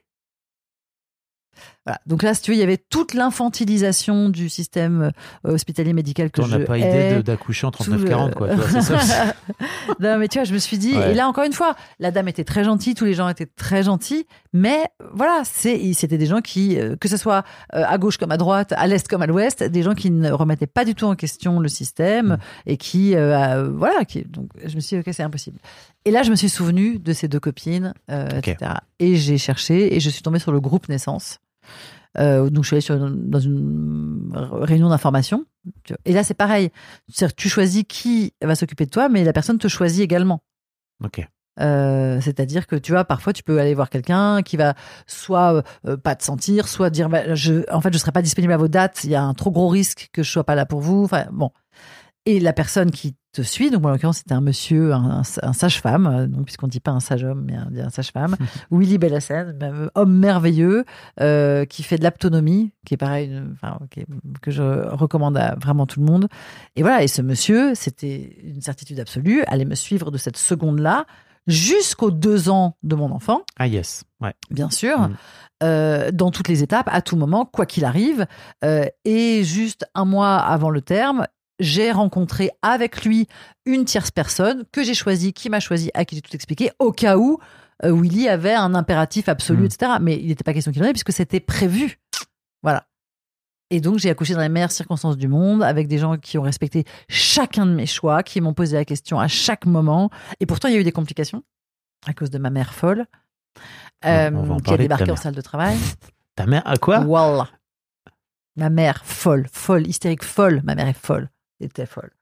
Voilà. Donc là, si tu veux, il y avait toute l'infantilisation du système euh, hospitalier médical que On je n'a pas hais. idée de, d'accoucher en Tout trente-neuf le- quarante quoi. Tu vois, c'est ça aussi. Non, mais tu vois, je me suis dit, Ouais. et là encore une fois, la dame était très gentille, tous les gens étaient très gentils, mais voilà, c'est, c'était des gens qui, euh, que ce soit euh, à gauche comme à droite, à l'est comme à l'ouest, des gens qui ne remettaient pas du tout en question le système Mm. et qui, euh, euh, voilà, qui, donc je me suis dit, ok, c'est impossible. Et là, je me suis souvenu de ces deux copines, euh, Ok. et cetera. Et j'ai cherché et je suis tombée sur le groupe Naissance. Euh, donc je suis allée sur, dans une réunion d'information. Et là, c'est pareil. C'est-à-dire que tu choisis qui va s'occuper de toi, mais la personne te choisit également. Ok. Euh, c'est-à-dire que tu vois, parfois tu peux aller voir quelqu'un qui va soit euh, pas te sentir, soit dire bah, je, en fait je serai pas disponible à vos dates, il y a un trop gros risque que je sois pas là pour vous. Enfin bon. Et la personne qui te suit, donc moi, en l'occurrence c'était un monsieur, un, un, un sage-femme, euh, donc puisqu'on dit pas un sage-homme, mais un, un sage-femme, Willy Bellassène, même homme merveilleux, euh, qui fait de l'aptonomie, qui est pareil, une- enfin, qui est- que je recommande à vraiment tout le monde. Et voilà, et ce monsieur, c'était une certitude absolue, allait me suivre de cette seconde-là jusqu'aux deux ans de mon enfant, Ah yes. Ouais. bien sûr, Mm. euh, dans toutes les étapes, à tout moment, quoi qu'il arrive. Euh, et juste un mois avant le terme, j'ai rencontré avec lui une tierce personne que j'ai choisie, qui m'a choisi, à qui j'ai tout expliqué, au cas où euh, Willy avait un impératif absolu, Mm. et cetera. Mais il n'était pas question qu'il en ait, puisque c'était prévu. Voilà. Et donc, j'ai accouché dans les meilleures circonstances du monde, avec des gens qui ont respecté chacun de mes choix, qui m'ont posé la question à chaque moment. Et pourtant, il y a eu des complications à cause de ma mère folle, euh, On va en qui a parler de ta débarqué en mère. salle de travail. Ta mère à quoi? Wallah. Ma mère folle, folle, hystérique, folle. Ma mère est folle. Elle était folle.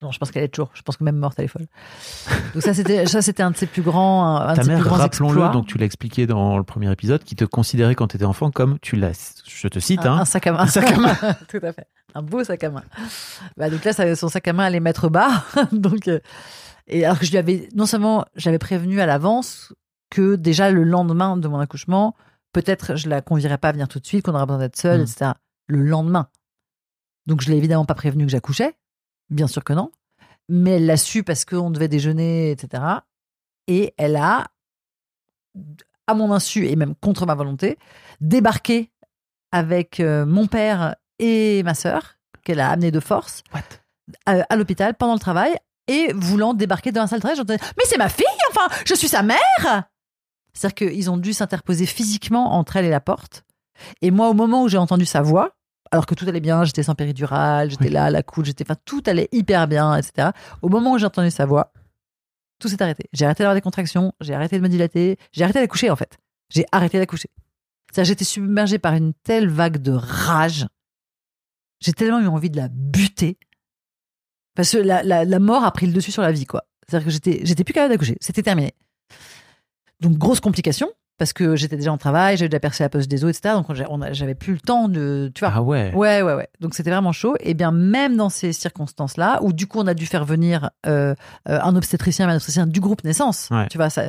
Non, je pense qu'elle est toujours. Je pense que même morte, elle est folle. Donc ça, c'était, ça, c'était un de ses plus grands, un Ta de ses mère, plus grands rappelons-le, exploits. donc tu l'as expliqué dans le premier épisode, qui te considérait quand tu étais enfant comme, tu l'as, je te cite, un, hein, un sac à main. un sac à main. Tout à fait. Un beau sac à main. Bah, donc là, ça, son sac à main allait mettre bas. donc, euh, et alors que je lui avais, non seulement j'avais prévenu à l'avance que déjà le lendemain de mon accouchement, peut-être je la convierais pas à venir tout de suite, qu'on aurait besoin d'être seule, Mm. et cetera. Le lendemain. Donc je l'ai évidemment pas prévenu que j'accouchais. Bien sûr que non. Mais elle l'a su parce qu'on devait déjeuner, et cetera. Et elle a, à mon insu et même contre ma volonté, débarqué avec euh, mon père et ma sœur, qu'elle a amené de force, What à, à l'hôpital pendant le travail, et voulant débarquer dans la salle de travail, j'entendais « Mais c'est ma fille, enfin, je suis sa mère !» C'est-à-dire qu'ils ont dû s'interposer physiquement entre elle et la porte. Et moi, au moment où j'ai entendu sa voix, alors que tout allait bien, j'étais sans péridurale, j'étais Oui. là, à la couche, j'étais, enfin, tout allait hyper bien, et cetera. Au moment où j'ai entendu sa voix, tout s'est arrêté. J'ai arrêté d'avoir des contractions, j'ai arrêté de me dilater, j'ai arrêté d'accoucher, en fait. J'ai arrêté d'accoucher. C'est-à-dire, j'étais submergée par une telle vague de rage. J'ai tellement eu envie de la buter. Parce que la, la, la mort a pris le dessus sur la vie, quoi. C'est-à-dire que j'étais, j'étais plus capable d'accoucher. C'était terminé. Donc, grosse complication, parce que j'étais déjà en travail, j'avais déjà percé la poche des os, et cetera. Donc, on a- j'avais plus le temps de, tu vois. Ah ouais. Ouais, ouais, ouais. Donc, c'était vraiment chaud. Et bien, même dans ces circonstances-là, où du coup, on a dû faire venir euh, euh, un obstétricien, un obstétricien du groupe naissance, Ouais. tu vois, ça.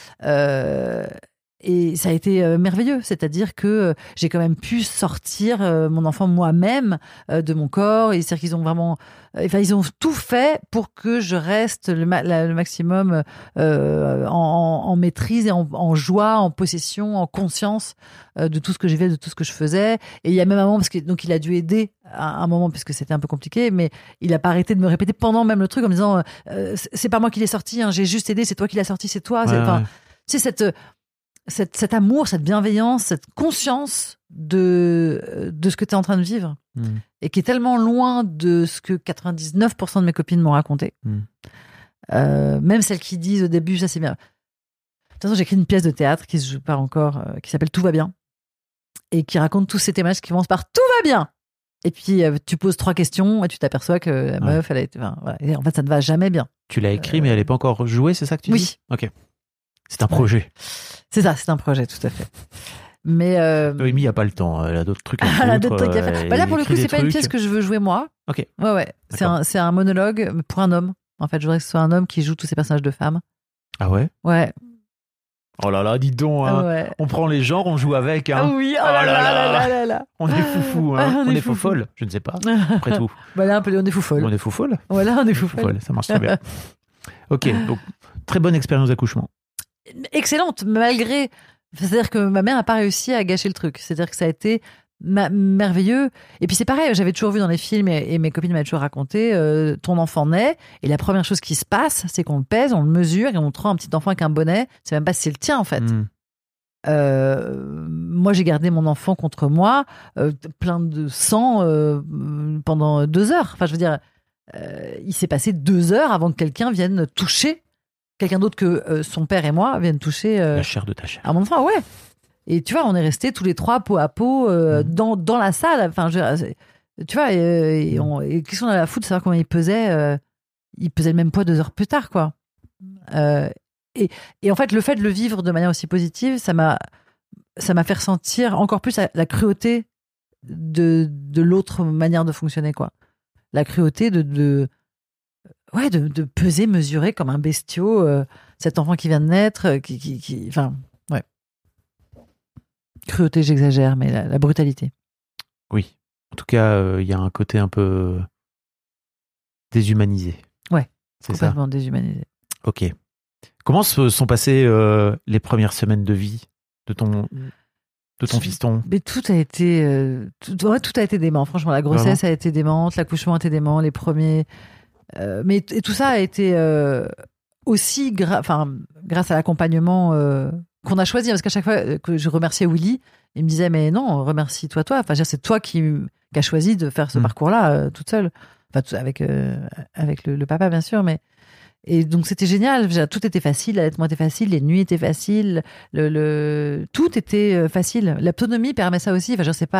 Euh, et ça a été euh, merveilleux. C'est-à-dire que euh, j'ai quand même pu sortir euh, mon enfant moi-même euh, de mon corps. Et c'est-à-dire qu'ils ont vraiment, euh, enfin, ils ont tout fait pour que je reste le, ma- la- le maximum euh, en, en- en maîtrise et en, en joie, en possession, en conscience euh, de tout ce que j'ai fait, de tout ce que je faisais. Et il y a même un moment, parce que donc il a dû aider à un moment, puisque c'était un peu compliqué, mais il a pas arrêté de me répéter pendant même le truc en me disant euh, c'est c'est pas moi qui l'ai sorti, hein, j'ai juste aidé, c'est toi qui l'as sorti, c'est toi. C'est- Ouais, enfin, ouais. tu sais, cette, cette, cet amour, cette bienveillance, cette conscience de, de ce que tu es en train de vivre Mm. et qui est tellement loin de ce que quatre-vingt-dix-neuf pour cent de mes copines m'ont raconté. Mm. Euh, même celles qui disent au début, ça c'est bien. De toute façon, j'ai écrit une pièce de théâtre qui se joue pas encore, euh, qui s'appelle Tout va bien et qui raconte tous ces témoignages qui commencent par Tout va bien. Et puis euh, tu poses trois questions et tu t'aperçois que la Ouais. meuf, elle a été. Enfin, voilà. Et en fait, ça ne va jamais bien. Tu l'as écrit, mais elle n'est pas encore jouée, c'est ça que tu Oui. dis? Ok. C'est un projet. C'est ça, c'est un projet, tout à fait. Mais euh, Noémie n'a pas le temps, elle a d'autres trucs à elle a foutre, d'autres trucs à euh, faire. elle Bah là, pour le écrit coup, des c'est pas une trucs. pièce que je veux jouer moi. Ok. Ouais, ouais. C'est D'accord. un, c'est un monologue pour un homme. En fait, je voudrais que ce soit un homme qui joue tous ces personnages de femmes. Ah ouais? Ouais. Oh là là, dis donc, hein. ouais. On prend les genres, on joue avec. Hein. Ah oui, oh Oh là là là là. là là là là. On est foufou, hein. Ah, on, on est est faux foufou. folle. Je ne sais pas. Après tout. Bah là, un peu, on est fou folle. On est faux folle. Voilà, on est fou Faux folle. folle, ça marche très bien. Ok, donc très bonne expérience d'accouchement. Excellente, malgré. C'est-à-dire que ma mère n'a pas réussi à gâcher le truc. C'est-à-dire que ça a été ma- merveilleux. Et puis c'est pareil, j'avais toujours vu dans les films et, et mes copines m'avaient toujours raconté euh, ton enfant naît et la première chose qui se passe, c'est qu'on le pèse, on le mesure et on te rend un petit enfant avec un bonnet. C'est même pas si c'est le tien en fait. Mm. Euh, moi, j'ai gardé mon enfant contre moi, euh, plein de sang euh, pendant deux heures. Enfin, je veux dire, euh, il s'est passé deux heures avant que quelqu'un vienne toucher, quelqu'un d'autre que euh, son père et moi viennent toucher euh, La chair de ta chair. à mon enfant, ouais. Et tu vois, on est restés tous les trois peau à peau euh, Mhm. dans, dans la salle. Enfin, je, veux dire, tu vois, et, et on- et qu'est-ce qu'on avait à foutre de savoir combien il pesait euh, Il pesait le même poids deux heures plus tard, quoi. Euh, et, et en fait, le fait de le vivre de manière aussi positive, ça m'a, ça m'a fait ressentir encore plus la, la cruauté de, de l'autre manière de fonctionner, quoi. La cruauté de, de, ouais, de, de peser, mesurer comme un bestiau euh, cet enfant qui vient de naître, euh, qui, qui, qui, enfin, ouais. Cruauté, j'exagère, mais la, la brutalité. Oui. En tout cas, il euh, y a un côté un peu déshumanisé. Ouais, C'est ça. complètement déshumanisé. Ok. Comment se sont passées euh, les premières semaines de vie de ton, de ton fiston? Mais tout a été, euh, tout, ouais, tout a été dément. Franchement, la grossesse a été démente, l'accouchement a été dément, les premiers. Euh, mais et tout ça a été euh, aussi, gra- enfin, grâce à l'accompagnement euh, qu'on a choisi. Parce qu'à chaque fois que je remerciais Willy, il me disait mais non, remercie-toi toi. Enfin, je veux dire, c'est toi qui, qui as choisi de faire ce Mm. parcours-là euh, toute seule. Enfin, tout- avec euh, avec le, le papa bien sûr, mais. Et donc c'était génial, Je veux dire, tout était facile, l'allaitement était facile, les nuits étaient faciles, le, le... tout était euh, facile. L'autonomie permet ça aussi. Enfin, je sais pas,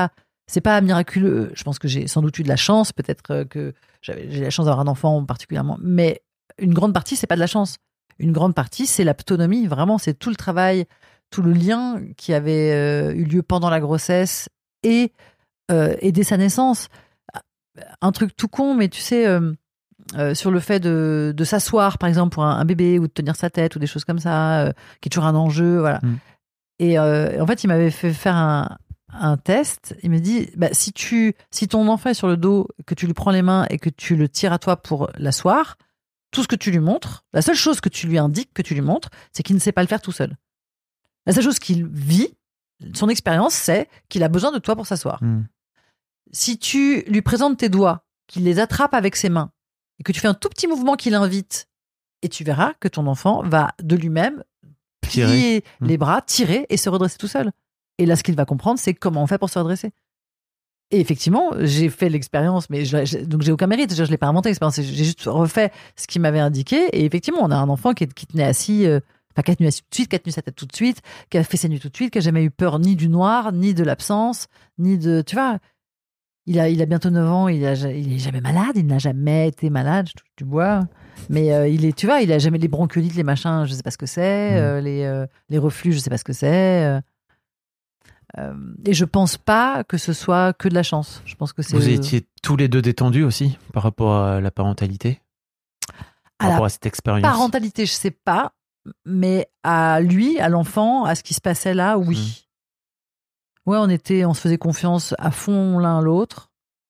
c'est pas miraculeux. Je pense que j'ai sans doute eu de la chance, peut-être que j'avais, j'ai la chance d'avoir un enfant particulièrement, mais une grande partie, c'est pas de la chance. Une grande partie, c'est l'autonomie. Vraiment, c'est tout le travail, tout le lien qui avait euh, eu lieu pendant la grossesse et, euh, et dès sa naissance. Un truc tout con, mais tu sais, euh, euh, sur le fait de, de s'asseoir, par exemple, pour un, un bébé ou de tenir sa tête ou des choses comme ça, euh, qui est toujours un enjeu, voilà. Mm. Et euh, en fait, il m'avait fait faire un, un test. Il me dit, bah, si tu, si ton enfant est sur le dos, que tu lui prends les mains et que tu le tires à toi pour l'asseoir, tout ce que tu lui montres, la seule chose que tu lui indiques, que tu lui montres, c'est qu'il ne sait pas le faire tout seul. La seule chose qu'il vit, son expérience, c'est qu'il a besoin de toi pour s'asseoir. Mm. Si tu lui présentes tes doigts, qu'il les attrape avec ses mains, et que tu fais un tout petit mouvement qui l'invite, et tu verras que ton enfant va de lui-même plier mmh. les bras, tirer et se redresser tout seul. Et là, ce qu'il va comprendre, c'est comment on fait pour se redresser. Et effectivement, j'ai fait l'expérience, mais je, donc j'ai aucun mérite. Je ne l'ai pas inventé l'expérience, j'ai juste refait ce qu'il m'avait indiqué. Et effectivement, on a un enfant qui, qui tenait assis, euh, enfin qui a tenu assis tout de suite, qui a tenu sa tête tout de suite, qui a fait ses nuits tout de suite, qui a jamais eu peur ni du noir, ni de l'absence, ni de, tu vois. Il a, il a bientôt neuf ans, il, a, il est jamais malade, il n'a jamais été malade, je touche du bois. Mais euh, il est, tu vois, il a jamais les bronchiolites, les machins, je sais pas ce que c'est, mmh. euh, les, euh, les reflux, je sais pas ce que c'est. Euh, euh, et je pense pas que ce soit que de la chance. Je pense que c'est. Vous étiez tous les deux détendus aussi par rapport à la parentalité, par à rapport à cette expérience. Parentalité, je sais pas, mais à lui, à l'enfant, à ce qui se passait là, oui. Mmh. Ouais, on était, on se faisait confiance à fond l'un l'autre.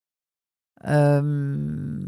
Euh,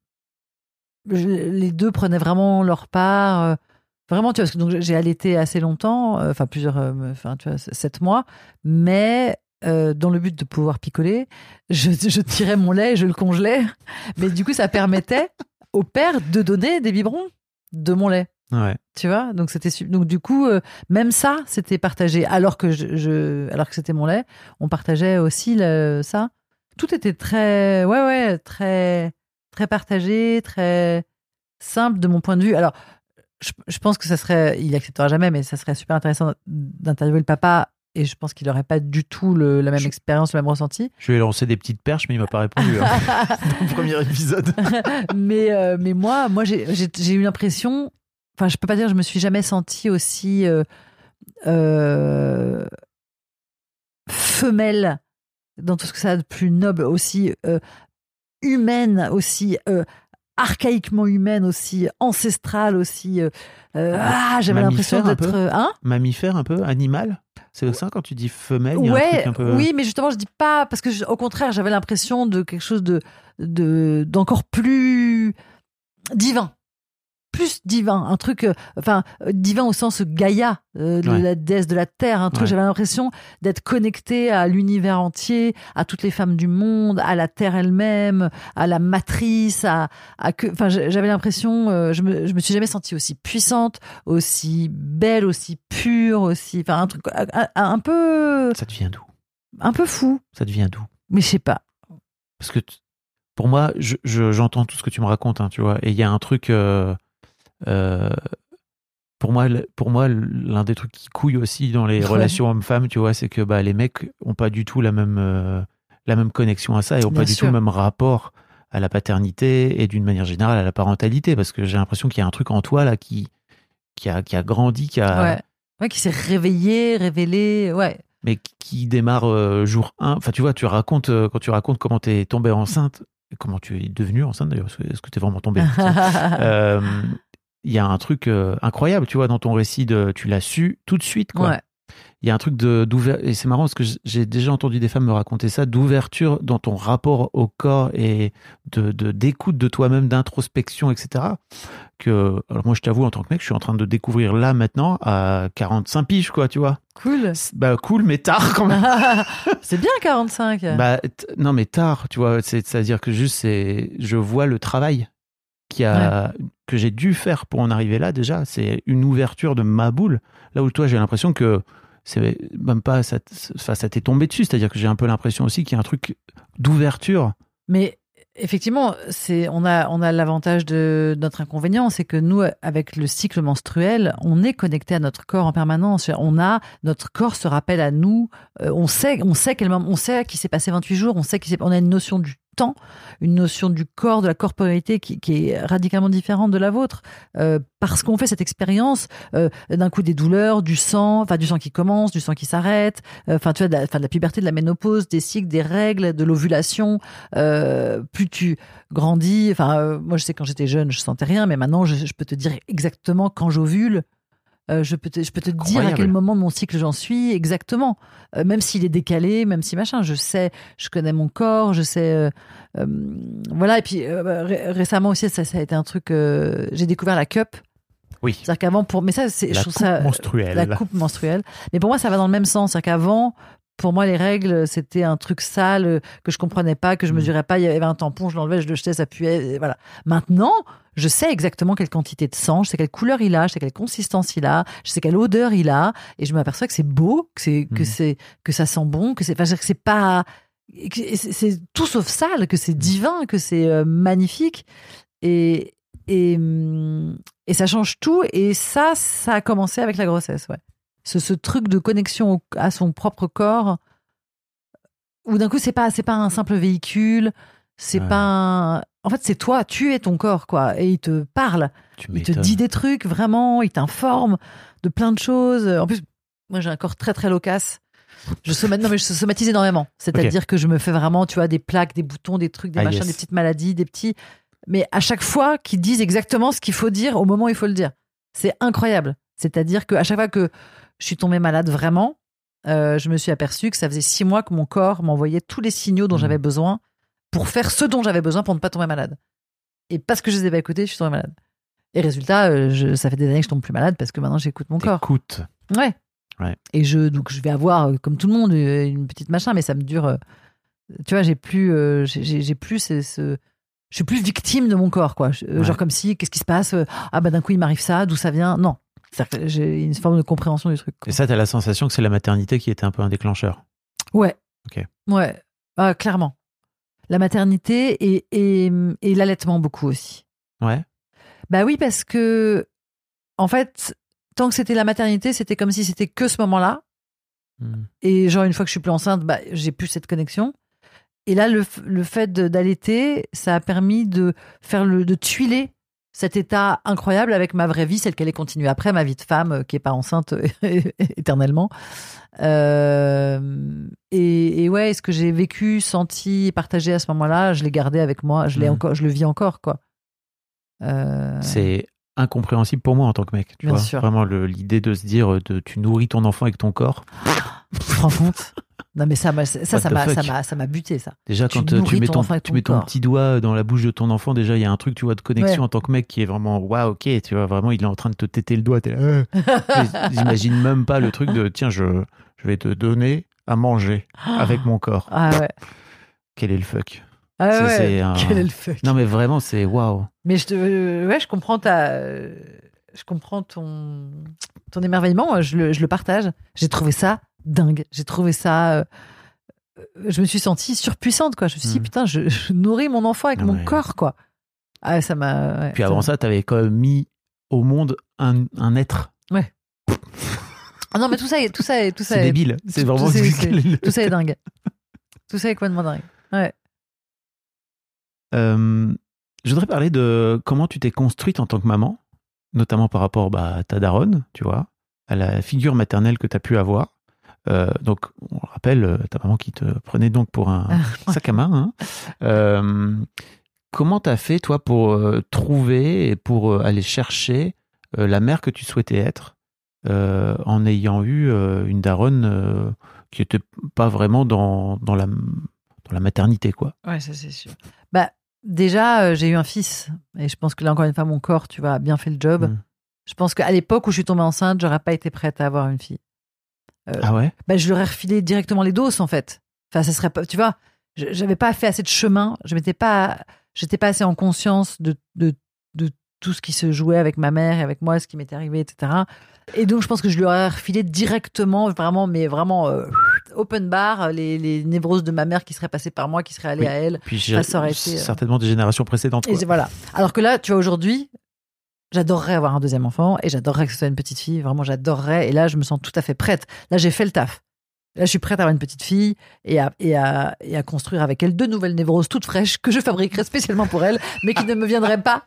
les deux prenaient vraiment leur part. Vraiment, tu vois, parce que donc j'ai allaité assez longtemps, enfin plusieurs, enfin tu vois, sept mois, mais euh, dans le but de pouvoir picoler, je, je tirais mon lait et je le congelais. Mais du coup, ça permettait au père de donner des biberons de mon lait. Ouais. Tu vois, donc c'était donc du coup euh, même ça c'était partagé alors que je, je alors que c'était mon lait, on partageait aussi le, ça. Tout était très ouais ouais très très partagé, très simple de mon point de vue. Alors je, je pense que ça serait, il acceptera jamais, mais ça serait super intéressant d'interviewer le papa. Et je pense qu'il n'aurait pas du tout le, la même je, expérience, le même ressenti. Je lui ai lancé des petites perches, mais il ne m'a pas répondu hein, dans le premier épisode. mais, euh, mais moi, moi j'ai, j'ai, j'ai eu l'impression, enfin, je ne peux pas dire que je me suis jamais sentie aussi euh, euh, femelle dans tout ce que ça a de plus noble, aussi euh, humaine, aussi euh, archaïquement humaine, aussi ancestrale, aussi. Euh, euh, ah, j'avais l'impression d'être. Un hein mammifère un peu, animal. C'est ça quand tu dis femelle, il y a ouais, un truc un peu... Oui, mais justement, je dis pas parce que je, au contraire, j'avais l'impression de quelque chose de, de d'encore plus divin, plus divin, un truc, euh, enfin divin au sens Gaïa, euh, ouais. la déesse de la terre, un truc. Ouais. J'avais l'impression d'être connectée à l'univers entier, à toutes les femmes du monde, à la terre elle-même, à la matrice, à, à que, enfin, j'avais l'impression, euh, je me, je me suis jamais sentie aussi puissante, aussi belle, aussi pure, aussi, enfin un truc, un, un peu. Ça devient d'où ? Un peu fou. Ça devient d'où ? Mais je sais pas. Parce que t- pour moi, je, je, j'entends tout ce que tu me racontes, hein, tu vois, et il y a un truc. Euh, euh, pour moi, pour moi, l'un des trucs qui couille aussi dans les ouais. relations hommes-femmes, tu vois, c'est que bah, les mecs ont pas du tout la même, euh, la même connexion à ça et ont Bien pas sûr. du tout le même rapport à la paternité et d'une manière générale à la parentalité, parce que j'ai l'impression qu'il y a un truc en toi là qui, qui, a, qui a grandi, qui a... Ouais. Ouais, qui s'est réveillé, révélé, ouais. Mais qui démarre euh, jour un. Enfin, tu vois, tu racontes, euh, quand tu racontes comment t'es tombée enceinte, comment tu es devenue enceinte d'ailleurs, est-ce que t'es vraiment tombée euh, il y a un truc euh, incroyable, tu vois, dans ton récit, de, tu l'as su tout de suite, quoi. Ouais. Il y a un truc de, d'ouverture, et c'est marrant parce que j'ai déjà entendu des femmes me raconter ça, d'ouverture dans ton rapport au corps et de, de, d'écoute de toi-même, d'introspection, et cetera. Que, alors moi, je t'avoue, en tant que mec, je suis en train de découvrir là, maintenant, à quarante-cinq piges, quoi, tu vois. Cool. Bah, cool, mais tard quand même. C'est bien, quarante-cinq. Bah, t- non, mais tard, tu vois. C'est, c'est-à-dire que juste, c'est, je vois le travail qui a, ouais. que j'ai dû faire pour en arriver là, déjà. C'est une ouverture de ma boule. Là où toi, j'ai l'impression que c'est même pas, ça, ça, ça t'est tombé dessus. C'est-à-dire que j'ai un peu l'impression aussi qu'il y a un truc d'ouverture. Mais effectivement, c'est, on a, on a l'avantage de notre inconvénient, c'est que nous, avec le cycle menstruel, on est connecté à notre corps en permanence. On a, notre corps se rappelle à nous. Euh, on sait, on sait quel moment, on sait qu'il s'est passé vingt-huit jours. On sait qu'il s'est, on a une notion du temps, une notion du corps, de la corporalité qui, qui est radicalement différente de la vôtre, euh, parce qu'on fait cette expérience euh, d'un coup des douleurs, du sang, enfin du sang qui commence, du sang qui s'arrête, enfin euh, tu vois, de la, de la puberté, de la ménopause, des cycles, des règles, de l'ovulation. Euh, plus tu grandis, enfin euh, moi je sais quand j'étais jeune je sentais rien, mais maintenant je, je peux te dire exactement quand j'ovule. Euh, je peux te, je peux te dire à quel moment de mon cycle j'en suis exactement, euh, même s'il est décalé, même si machin, je sais, je connais mon corps, je sais, euh, euh, voilà. Et puis euh, ré- récemment aussi, ça, ça a été un truc, euh, j'ai découvert la cup. Oui. C'est-à-dire qu'avant, pour, mais ça, c'est, la je trouve coupe ça, menstruelle. La coupe menstruelle. Mais pour moi, ça va dans le même sens. C'est-à-dire qu'avant, pour moi, les règles, c'était un truc sale que je comprenais pas, que je mesurais pas. Il y avait un tampon, je l'enlevais, je le jetais, ça puait. Voilà. Maintenant, je sais exactement quelle quantité de sang, je sais quelle couleur il a, je sais quelle consistance il a, je sais quelle odeur il a, et je m'aperçois que c'est beau, que c'est, que mmh. c'est, que ça sent bon, que c'est, enfin, que c'est pas, que c'est, c'est tout sauf sale, que c'est divin, que c'est euh, magnifique, et, et, et ça change tout. Et ça, ça a commencé avec la grossesse, ouais. Ce, ce truc de connexion au, à son propre corps, où d'un coup, c'est pas, c'est pas un simple véhicule, c'est ouais. pas un... En fait, c'est toi, tu es ton corps, quoi. Et il te parle, Tu il m'étonnes. te dit des trucs, vraiment, il t'informe de plein de choses. En plus, moi, j'ai un corps très, très loquace. Je somatise, non, mais je somatise énormément. C'est-à-dire okay. que je me fais vraiment, tu vois, des plaques, des boutons, des trucs, des ah, machins, yes. des petites maladies, des petits... Mais à chaque fois, qu'ils disent exactement ce qu'il faut dire au moment où il faut le dire. C'est incroyable. C'est-à-dire qu'à chaque fois que je suis tombée malade vraiment, euh, je me suis aperçue que ça faisait six mois que mon corps m'envoyait tous les signaux dont mmh. j'avais besoin pour faire ce dont j'avais besoin pour ne pas tomber malade. Et parce que je les ai pas écoutés, je suis tombée malade. Et résultat, euh, je, ça fait des années que je tombe plus malade parce que maintenant j'écoute mon corps. Écoute. Ouais. ouais. Et je, donc je vais avoir, comme tout le monde, une petite machin, mais ça me dure. Euh, tu vois, j'ai plus, euh, j'ai, j'ai plus ce, ce, je suis plus victime de mon corps, quoi. Je, ouais. Genre comme si, qu'est-ce qui se passe ? Ah bah d'un coup il m'arrive ça, d'où ça vient ? Non. C'est-à-dire que j'ai une forme de compréhension du truc, quoi. Et ça, t'as la sensation que c'est la maternité qui était un peu un déclencheur ? Ouais. Ok. Ouais. Ah, clairement. La maternité et, et, et l'allaitement beaucoup aussi. Ouais. Bah oui, parce que, en fait, tant que c'était la maternité, c'était comme si c'était que ce moment-là. Mmh. Et genre, une fois que je suis plus enceinte, bah, j'ai plus cette connexion. Et là, le, le fait de, d'allaiter, ça a permis de faire le, de tuiler cet état incroyable avec ma vraie vie, celle qu'elle est continuée après, ma vie de femme euh, qui est pas enceinte éternellement. Euh, et, et ouais, ce que j'ai vécu, senti, partagé à ce moment-là, je l'ai gardé avec moi, je l'ai mmh. encore, je le vis encore, quoi. Euh... C'est incompréhensible pour moi en tant que mec, tu Bien vois. sûr. Vraiment le, l'idée de se dire, de, tu nourris ton enfant avec ton corps. Tu te rends compte ? Non mais ça, ça, ça, ça m'a, ça m'a, ça m'a buté, ça. Déjà quand tu, tu mets ton, ton tu mets ton petit doigt dans la bouche de ton enfant, déjà il y a un truc, tu vois, de connexion ouais. en tant que mec qui est vraiment, waouh, ok, tu vois, vraiment il est en train de te téter le doigt. T'es là, euh. J'imagine même pas le truc de, tiens, je, je vais te donner à manger avec mon corps. Ah ouais. Quel est le fuck ? Ah c'est, ouais. c'est un... Quel est le fuck ? Non mais vraiment c'est waouh. Mais je te, euh, ouais, je comprends ta, je comprends ton, ton émerveillement. Je le, je le partage. J'ai trouvé ça dingue. J'ai trouvé ça. Euh, je me suis sentie surpuissante, quoi. Je me suis dit, mmh. putain, je, je nourris mon enfant avec non, mon mais... corps, quoi. Ah, ça m'a. Ouais, Puis avant ça, t'avais quand même mis au monde un, un être. Ouais. Ah non, mais tout ça, est, tout ça, est, tout ça. C'est est, débile. C'est tout, vraiment. Tout, c'est, c'est, tout ça est dingue. Tout ça est complètement dingue. Ouais. Euh, je voudrais parler de comment tu t'es construite en tant que maman, notamment par rapport bah, à ta daronne, tu vois, à la figure maternelle que tu as pu avoir. Euh, donc, on rappelle, ta maman qui te prenait donc pour un sac à main. Hein. Euh, comment tu as fait, toi, pour euh, trouver et pour euh, aller chercher euh, la mère que tu souhaitais être euh, en ayant eu euh, une daronne euh, qui n'était pas vraiment dans, dans, la, dans la maternité, quoi. Ouais, ça c'est sûr. Bah, déjà, euh, j'ai eu un fils. Et je pense que là, encore une fois, mon corps, tu vois, a bien fait le job. Mmh. Je pense qu'à l'époque où je suis tombée enceinte, j'aurais pas été prête à avoir une fille. Euh, ah ouais bah, je leur ai refilé directement les doses, en fait. Enfin, ça serait pas, tu vois, j'avais pas fait assez de chemin. Je m'étais pas, j'étais pas assez en conscience de, de, de tout ce qui se jouait avec ma mère et avec moi, ce qui m'était arrivé, et cetera. Et donc, je pense que je lui aurais refilé directement, vraiment, mais vraiment euh, open bar, les, les névroses de ma mère qui seraient passées par moi, qui seraient allées Oui. à elle. Puis Enfin, ça aurait été, euh, certainement des générations précédentes. Et Quoi. voilà. Alors que là, tu vois, aujourd'hui, j'adorerais avoir un deuxième enfant et j'adorerais que ce soit une petite fille. Vraiment, j'adorerais. Et là, je me sens tout à fait prête. Là, j'ai fait le taf. Là, je suis prête à avoir une petite fille et à, et à, et à construire avec elle deux nouvelles névroses toutes fraîches que je fabriquerai spécialement pour elle, mais qui ne me viendraient pas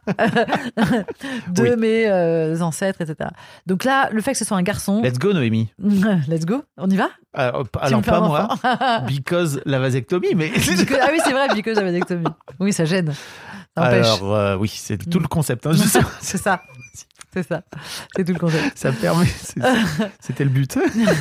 de Oui. mes euh, ancêtres, et cetera. Donc là, le fait que ce soit un garçon... Let's go, Noémie. Let's go. On y va? Alors, Tu alors me fais pas un moi, enfant. because la vasectomie, mais... Because- ah oui, c'est vrai, because la vasectomie. Oui, ça gêne. Ça empêche. Alors, euh, oui, c'est tout le concept. Hein, je sais. C'est ça. C'est ça. C'est tout le concept. Ça permet... c'est- C'était le but.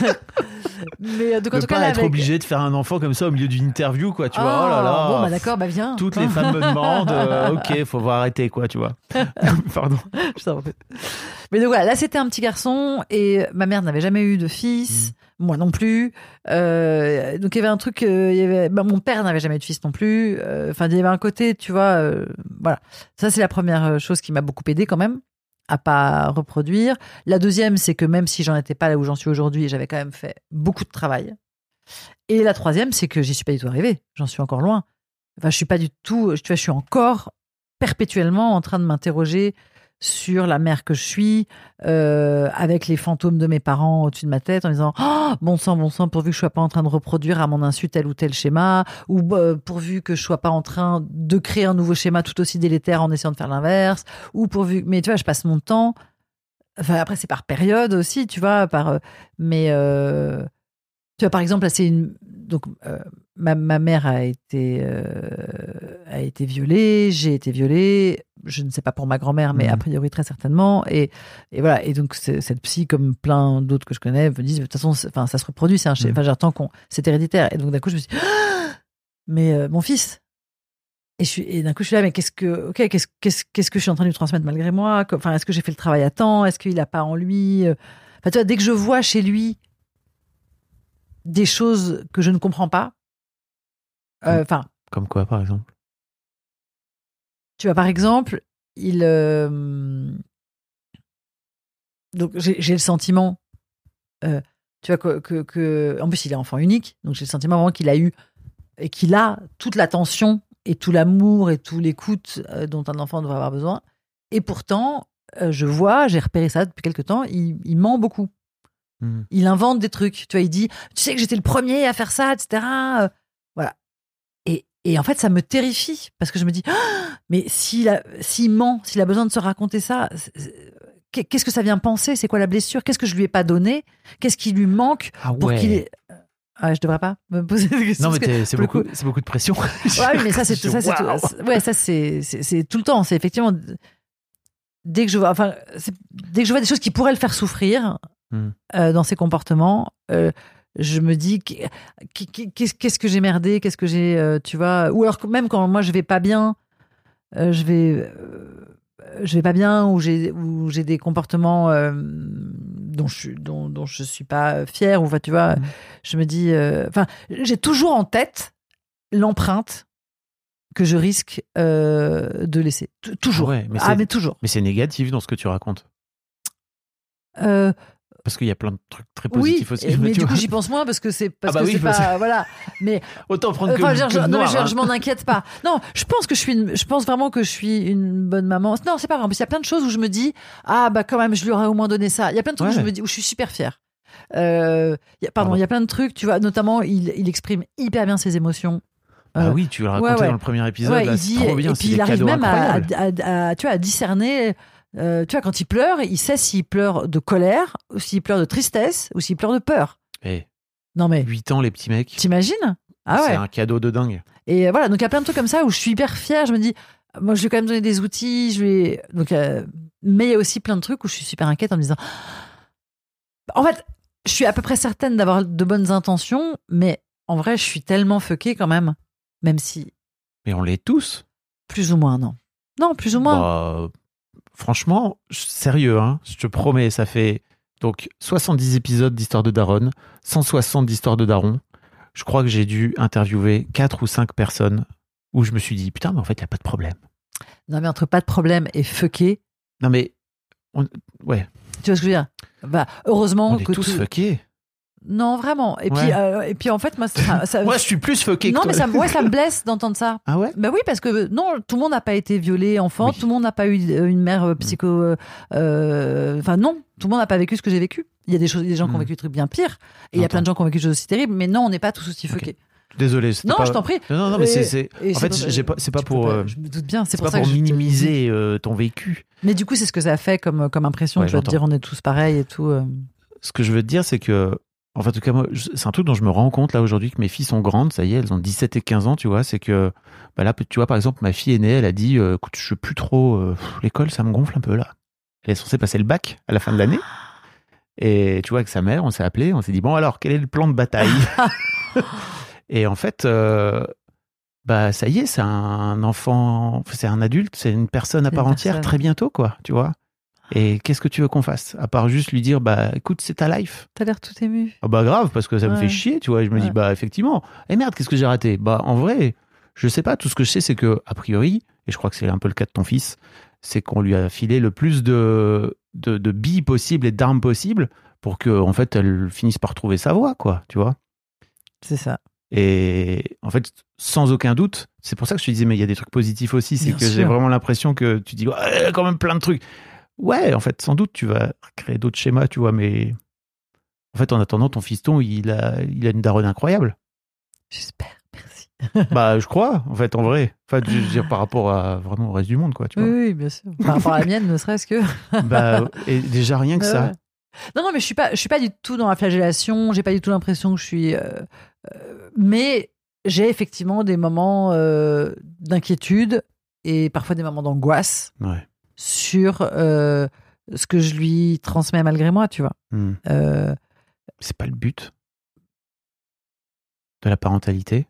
Mais euh, donc, en De tout pas cas, là, être avec- obligé de faire un enfant comme ça au milieu d'une interview, quoi. Tu vois, Oh, oh là là. Bon, bah d'accord, bah viens. Toutes les femmes me demandent, euh, ok, faut voir arrêter, quoi, tu vois. Pardon. Je t'en prie. Mais donc voilà, là c'était un petit garçon et ma mère n'avait jamais eu de fils, moi non plus. Euh, donc il y avait un truc, euh, il y avait, bah, mon père n'avait jamais eu de fils non plus. Euh, Enfin, il y avait un côté, tu vois, euh, voilà. Ça c'est la première chose qui m'a beaucoup aidée quand même à pas reproduire. La deuxième, c'est que même si j'en étais pas là où j'en suis aujourd'hui, j'avais quand même fait beaucoup de travail. Et la troisième, c'est que j'y suis pas du tout arrivée. J'en suis encore loin. Enfin, je suis pas du tout. Tu vois, je suis encore perpétuellement en train de m'interroger sur la mère que je suis, euh, avec les fantômes de mes parents au-dessus de ma tête, en disant oh, bon sang, bon sang, pourvu que je sois pas en train de reproduire à mon insu tel ou tel schéma, ou euh, pourvu que je sois pas en train de créer un nouveau schéma tout aussi délétère en essayant de faire l'inverse, ou pourvu. Mais tu vois, je passe mon temps. Enfin, après, c'est par période aussi, tu vois, par. euh, mais euh, tu vois, par exemple, là, c'est une. Donc, euh, ma, ma mère a été, euh, a été violée, j'ai été violée. Je ne sais pas pour ma grand-mère, mais Mmh. a priori très certainement. Et, et voilà. Et donc, c'est- cette psy, comme plein d'autres que je connais, me disent de toute façon, c'est- enfin, ça se reproduit, c'est un schéma. Mmh. Enfin, j'attends qu'on. C'est héréditaire. Et donc, d'un coup, je me suis dit, ah mais euh, mon fils. Et, je suis, et d'un coup, je suis là, mais qu'est-ce que, ok, qu'est-ce, qu'est-ce, qu'est-ce que je suis en train de lui transmettre malgré moi? Enfin, est-ce que j'ai fait le travail à temps? Est-ce qu'il n'a pas en lui? Enfin, tu vois, dès que je vois chez lui des choses que je ne comprends pas, euh, enfin, Comme quoi, par exemple? tu vois, par exemple, il. euh, Donc, j'ai, j'ai le sentiment. euh, tu vois, que, que, que- En plus, il est enfant unique. Donc, j'ai le sentiment vraiment qu'il a eu. Et qu'il a toute l'attention et tout l'amour et tout l'écoute euh, dont un enfant doit avoir besoin. Et pourtant, euh, je vois, j'ai repéré ça depuis quelque temps, il, il ment beaucoup. Mmh. Il invente des trucs. Tu vois, il dit tu sais que j'étais le premier à faire ça, et cetera. Euh, Voilà. Et, et en fait, ça me terrifie parce que je me dis ah, mais s'il, a, s'il ment, s'il a besoin de se raconter ça, c'est- c'est- qu'est-ce que ça vient penser? C'est quoi la blessure? Qu'est-ce que je lui ai pas donné? Qu'est-ce qui lui manque Ah pour ouais. qu'il ait... Ah, je devrais pas me poser des questions. Non, mais parce que t'es- c'est pour le beaucoup, coup- c'est beaucoup de pression. Ouais, oui, mais ça, c'est Je- ça, c'est tout- waouh. ouais, ça, c'est, c'est, c'est tout le temps. C'est effectivement dès que je vois, enfin, c'est- dès que je vois des choses qui pourraient le faire souffrir Hmm. euh, dans ses comportements, euh, je me dis qu'est- qu'est-ce qu'est-ce que j'ai merdé, qu'est-ce que j'ai, euh, tu vois, ou alors que même quand moi je vais pas bien, euh, je vais, euh, je vais pas bien, ou j'ai, ou j'ai des comportements euh, dont je suis, dont, dont je suis pas fière, ou enfin, tu vois, Hmm. je me dis, euh, enfin, j'ai toujours en tête l'empreinte que je risque euh, de laisser. T- Toujours. Ah ouais, mais ah, c'est- mais toujours. Mais c'est négatif dans ce que tu racontes. Euh, Parce qu'il y a plein de trucs très oui, positifs aussi. et- mais tu du coup, vois. j'y pense moins parce que c'est parce Ah bah que oui, c'est parce pas que- voilà. Mais Autant prendre que, enfin, le- je, que je- le non, mais noir, je, hein. je m'en inquiète pas. Non, je pense que je suis une, je pense vraiment que je suis une bonne maman. Non, c'est pas vrai. En plus, il y a plein de choses où je me dis ah bah quand même, je lui aurais au moins donné ça. Il y a plein de trucs où Ouais. je me dis où je suis super fière. Euh, il y a, pardon, Pardon. il y a plein de trucs, tu vois. Notamment, il, il exprime hyper bien ses émotions. Ah Euh, oui, tu l'as ouais, raconté ouais. dans le premier épisode. Ouais, là, il c'est dit, trop bien. et c'est puis des il arrive cadeaux même à, incroyables. à- à- tu vois, à discerner. euh, tu vois, quand il pleure, il sait s'il pleure de colère, ou s'il pleure de tristesse, ou s'il pleure de peur. Eh, Non mais, huit ans, les petits mecs. t'imagines? Ah C'est ouais. un cadeau de dingue. Et voilà, donc il y a plein de trucs comme ça où je suis hyper fière. Je me dis, moi, je lui ai quand même donné des outils. Je lui ai... donc, euh, mais il y a aussi plein de trucs où je suis super inquiète en me disant. En fait, je suis à peu près certaine d'avoir de bonnes intentions, mais en vrai, je suis tellement fuckée quand même, même si Mais on l'est tous. plus ou moins, non. Non, plus ou moins. Bah, franchement, je- sérieux, hein, je te promets, ça fait donc soixante-dix épisodes d'Histoire de Daronne, cent soixante d'Histoire de Daron. Je crois que j'ai dû interviewer quatre ou cinq personnes où je me suis dit, putain, mais en fait, il n'y a pas de problème. Non, mais entre pas de problème et fucké, Non, mais, on, ouais, tu vois ce que je veux dire? Bah, heureusement on est que tous tout- fuckés. Non, vraiment. Et, Ouais. puis, euh, et puis, en fait, moi, ça, ça- Moi, je suis plus fucké non, que mais toi. ça, ouais, ça me blesse d'entendre ça. Ah ouais? Ben oui, parce que non, tout le monde n'a pas été violé enfant, Oui. tout le monde n'a pas eu une mère euh, psycho. euh, euh, Enfin, non, tout le monde n'a pas vécu ce que j'ai vécu. Il y a des, choses, des gens qui ont Mm. vécu des trucs bien pires, et il y a plein de gens qui ont vécu des choses aussi terribles, mais non, on n'est pas tous aussi fuckés. Désolé. c'était Non, pas- je t'en prie. Non, non, non, mais Et- c'est, c'est... et En c'est fait, pour- j'ai pas... c'est pas tu peux pour. euh, Je me doute bien, c'est C'est pour pas ça pour que je te le dis. minimiser euh, ton vécu. Mais du coup, c'est ce que ça fait comme, comme impression. Ouais, Je veux te j'entends. dire, on est tous pareils et tout. euh. Ce que je veux te dire, c'est que, enfin, en tout cas, moi, je- c'est un truc dont je me rends compte là aujourd'hui que mes filles sont grandes, ça y est, elles ont dix-sept et quinze ans, tu vois. C'est que, bah là, tu vois, par exemple, ma fille aînée, elle a dit, euh, écoute, je veux plus trop, euh, pff, l'école, ça me gonfle un peu là. Elle est censée passer le bac à la fin de l'année. Et tu vois, avec sa mère, on s'est appelé, on s'est dit, bon, alors, quel est le plan de bataille? Et en fait, euh, bah, ça y est, c'est un enfant, c'est un adulte, c'est une personne à C'est part une entière personne. très bientôt, quoi, tu vois. Et qu'est-ce que tu veux qu'on fasse? À part juste lui dire, bah, écoute, c'est ta life. T'as l'air tout ému. Ah bah grave, parce que ça me Ouais. fait chier, tu vois. Et je me dis, Ouais. bah effectivement, et merde, qu'est-ce que j'ai raté? Bah en vrai, je sais pas, tout ce que je sais, c'est que, a priori, et je crois que c'est un peu le cas de ton fils, c'est qu'on lui a filé le plus de, de, de billes possibles et d'armes possibles pour que, en fait, elle finisse par trouver sa voie, quoi, tu vois. C'est ça. Et en fait, sans aucun doute, c'est pour ça que je te disais, mais il y a des trucs positifs aussi, c'est Bien que j'ai sûr. vraiment l'impression que tu dis, ouais, il y a quand même plein de trucs. Ouais, en fait, sans doute, tu vas créer d'autres schémas, tu vois, mais en fait, en attendant, ton fiston, il a, il a une daronne incroyable. J'espère. Merci. Bah, je crois, en fait, en vrai. Enfin, je veux dire, par rapport à vraiment au reste du monde, quoi, tu Oui, vois. oui, bien sûr. Par rapport à la mienne, ne serait-ce que. Bah, et déjà rien que Ouais, ça. ouais. Non, non, mais je suis pas, je suis pas du tout dans la flagellation. J'ai pas du tout l'impression que je suis. euh, euh, mais j'ai effectivement des moments euh, d'inquiétude et parfois des moments d'angoisse Ouais. sur euh, ce que je lui transmets malgré moi, tu vois. Hmm. Euh, C'est pas le but de la parentalité.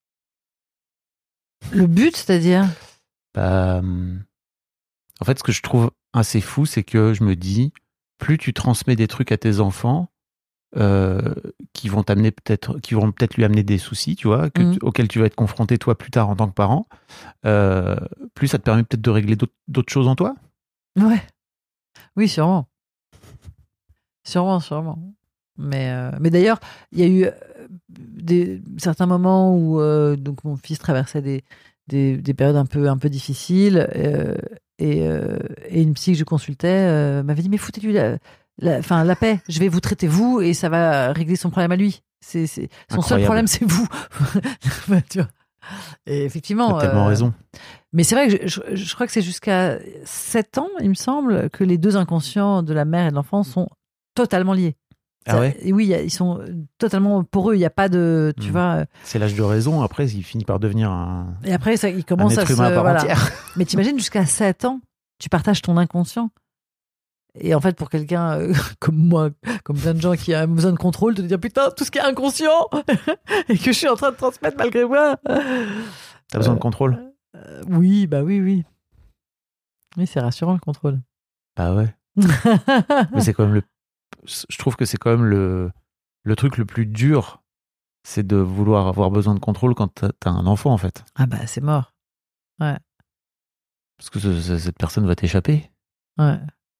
le but, c'est-à-dire. Bah, hum, en fait, ce que je trouve assez fou, c'est que je me dis, plus tu transmets des trucs à tes enfants, euh, qui vont t'amener peut-être, qui vont peut-être lui amener des soucis, tu vois, que Mhm. tu- auxquels tu vas être confronté toi plus tard en tant que parent, euh, plus ça te permet peut-être de régler d'autres, d'autres choses en toi. Ouais. Oui, sûrement. Sûrement, sûrement. Mais, euh, mais d'ailleurs, il y a eu euh, des, certains moments où euh, donc mon fils traversait des, des, des périodes un peu, un peu difficiles euh, et, euh, et une psy que je consultais euh, m'avait dit mais foutez-lui la, la, enfin, la paix, je vais vous traiter vous et ça va régler son problème à lui. C'est, c'est, son seul Incroyable. problème, c'est vous. Ouais, tu vois. Et effectivement. T'as tellement euh, raison. mais c'est vrai que je, je- je crois que c'est jusqu'à sept ans, il me semble, que les deux inconscients de la mère et de l'enfant sont totalement liés. Ah Ça- ouais? et oui, il y a- ils sont totalement poreux. Il n'y a pas de, tu Mm. vois. euh, C'est l'âge de raison. Après, il finit par devenir un, Et après, ça, il un commence à être se. humain à part voilà. entière. Mais t'imagines jusqu'à sept ans, tu partages ton inconscient. Et en fait, pour quelqu'un euh, comme moi, comme plein de gens qui a besoin de contrôle, de te dire putain, tout ce qui est inconscient et que je suis en train de transmettre malgré moi. T'as besoin de contrôle? Euh, oui, bah oui, oui. Oui, c'est rassurant le contrôle. Bah ouais. Mais c'est quand même le. Je trouve que c'est quand même le le truc le plus dur, c'est de vouloir avoir besoin de contrôle quand t'as t'as un enfant en fait, Ah bah c'est mort. parce que ce- ce- cette personne va t'échapper. Ouais.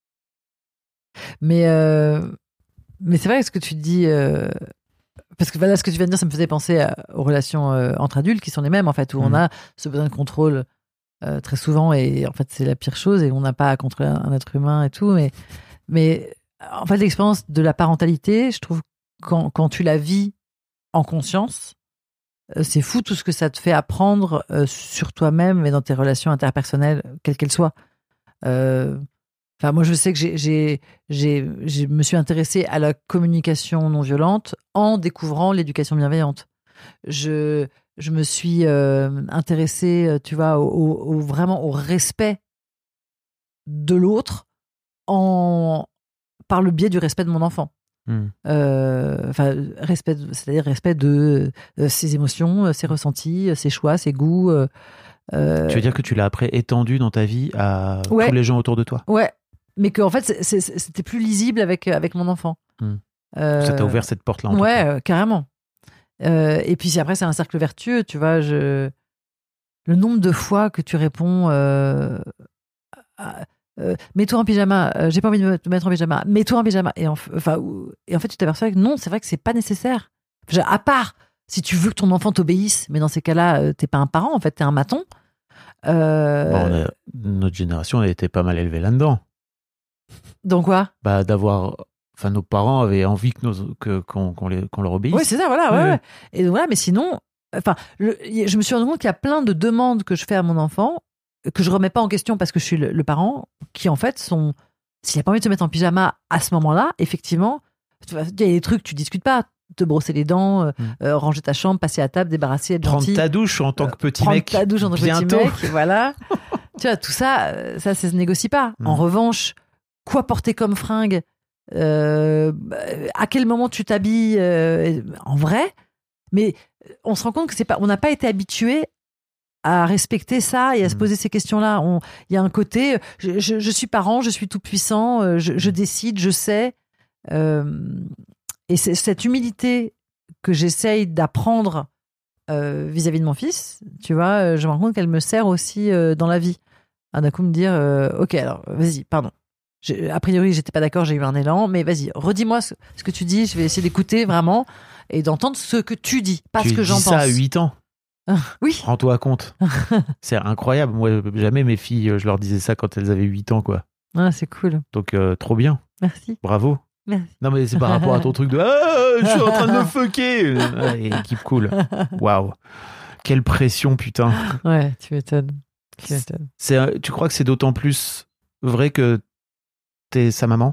Mais, euh, mais c'est vrai ce que tu dis. euh, parce que voilà, ce que tu viens de dire, ça me faisait penser à- aux relations euh, entre adultes qui sont les mêmes, en fait, où on Mhm. a ce besoin de contrôle euh, très souvent, et en fait, c'est la pire chose, et on n'a pas à contrôler un, un être humain et tout. Mais, mais en fait, l'expérience de la parentalité, je trouve, quand, quand tu la vis en conscience, euh, c'est fou tout ce que ça te fait apprendre euh, sur toi-même et dans tes relations interpersonnelles, quelles qu'elles soient. Euh, Enfin, moi, je sais que j'ai, j'ai, j'ai, je me suis intéressée à la communication non violente en découvrant l'éducation bienveillante. Je, je me suis euh, intéressée, tu vois, au, au- au- vraiment au respect de l'autre en, par le biais du respect de mon enfant. Hmm. Euh, enfin, respect, de- c'est-à-dire respect de euh, ses émotions, euh, ses ressentis, euh, ses choix, ses goûts. euh, euh, Tu veux dire que tu l'as après étendu dans ta vie à Ouais. tous les gens autour de toi? Ouais, mais que en fait, c'est- c'est- c'était plus lisible avec, avec mon enfant. Hmm. Euh, Ça t'a ouvert cette porte-là en tout Ouais, cas. euh, carrément. Euh, et puis après, c'est un cercle vertueux, tu vois. Je... Le nombre de fois que tu réponds, euh, à- euh, mets-toi en pyjama, euh, j'ai pas envie de me mettre en pyjama, mets-toi en pyjama. Et en, enfin, et en fait, tu t'aperçois que non, c'est vrai que c'est pas nécessaire. Genre, à part si tu veux que ton enfant t'obéisse, mais dans ces cas-là, euh, t'es pas un parent, en fait, t'es un maton. Euh... Bon, on a, notre génération a été pas mal élevée là-dedans. Donc quoi? Bah, d'avoir... Enfin, nos parents avaient envie que nos, que, qu'on, qu'on, les, qu'on leur obéisse. Oui, c'est ça, voilà. Ouais, Ouais, ouais. ouais. Et donc, voilà, mais sinon, enfin, le, je me suis rendu compte qu'il y a plein de demandes que je fais à mon enfant que je remets pas en question parce que je suis le, le parent, qui en fait sont, s'il a pas envie de se mettre en pyjama à ce moment-là, effectivement, il y a des trucs tu discutes pas, te brosser les dents, euh, Mm. euh, ranger ta chambre, passer à table, débarrasser, être Prendre gentil, ta douche en tant que petit prendre mec. ta douche en tant que petit bientôt. mec, voilà. Tu vois, tout ça, euh, ça, ça se négocie pas. Mm. En revanche, quoi porter comme fringue, euh, à quel moment tu t'habilles, euh, en vrai, mais on se rend compte que c'est pas, on n'a pas été habitué à respecter ça et à se Mm. poser ces questions-là. On- Il y a un côté, je, je- je suis parent, je suis tout puissant, euh, je, je décide, je sais. Euh, et c'est cette humilité que j'essaye d'apprendre euh, vis-à-vis de mon fils, tu vois, euh, je me rends compte qu'elle me sert aussi euh, dans la vie. Ah, d'un coup me dire, euh, ok, alors vas-y, pardon. Je- a priori, j'étais pas d'accord, j'ai eu un élan, mais vas-y, redis-moi ce, ce que tu dis, je vais essayer d'écouter vraiment et d'entendre ce que tu dis, pas Tu ce que dis j'en ça pense. à huit ans. Oui. Rends-toi compte. C'est incroyable. Moi, jamais mes filles, je leur disais ça quand elles avaient huit ans, quoi. Ah, c'est cool. Donc, euh, trop bien. Merci. Bravo. Merci. Non, mais c'est par rapport à ton truc de ah, je suis en train de me fucker. Ah, et équipe cool. Waouh. Quelle pression, putain. Ouais, tu m'étonnes. Tu m'étonnes. C'est, tu crois que c'est d'autant plus vrai que t'es sa maman?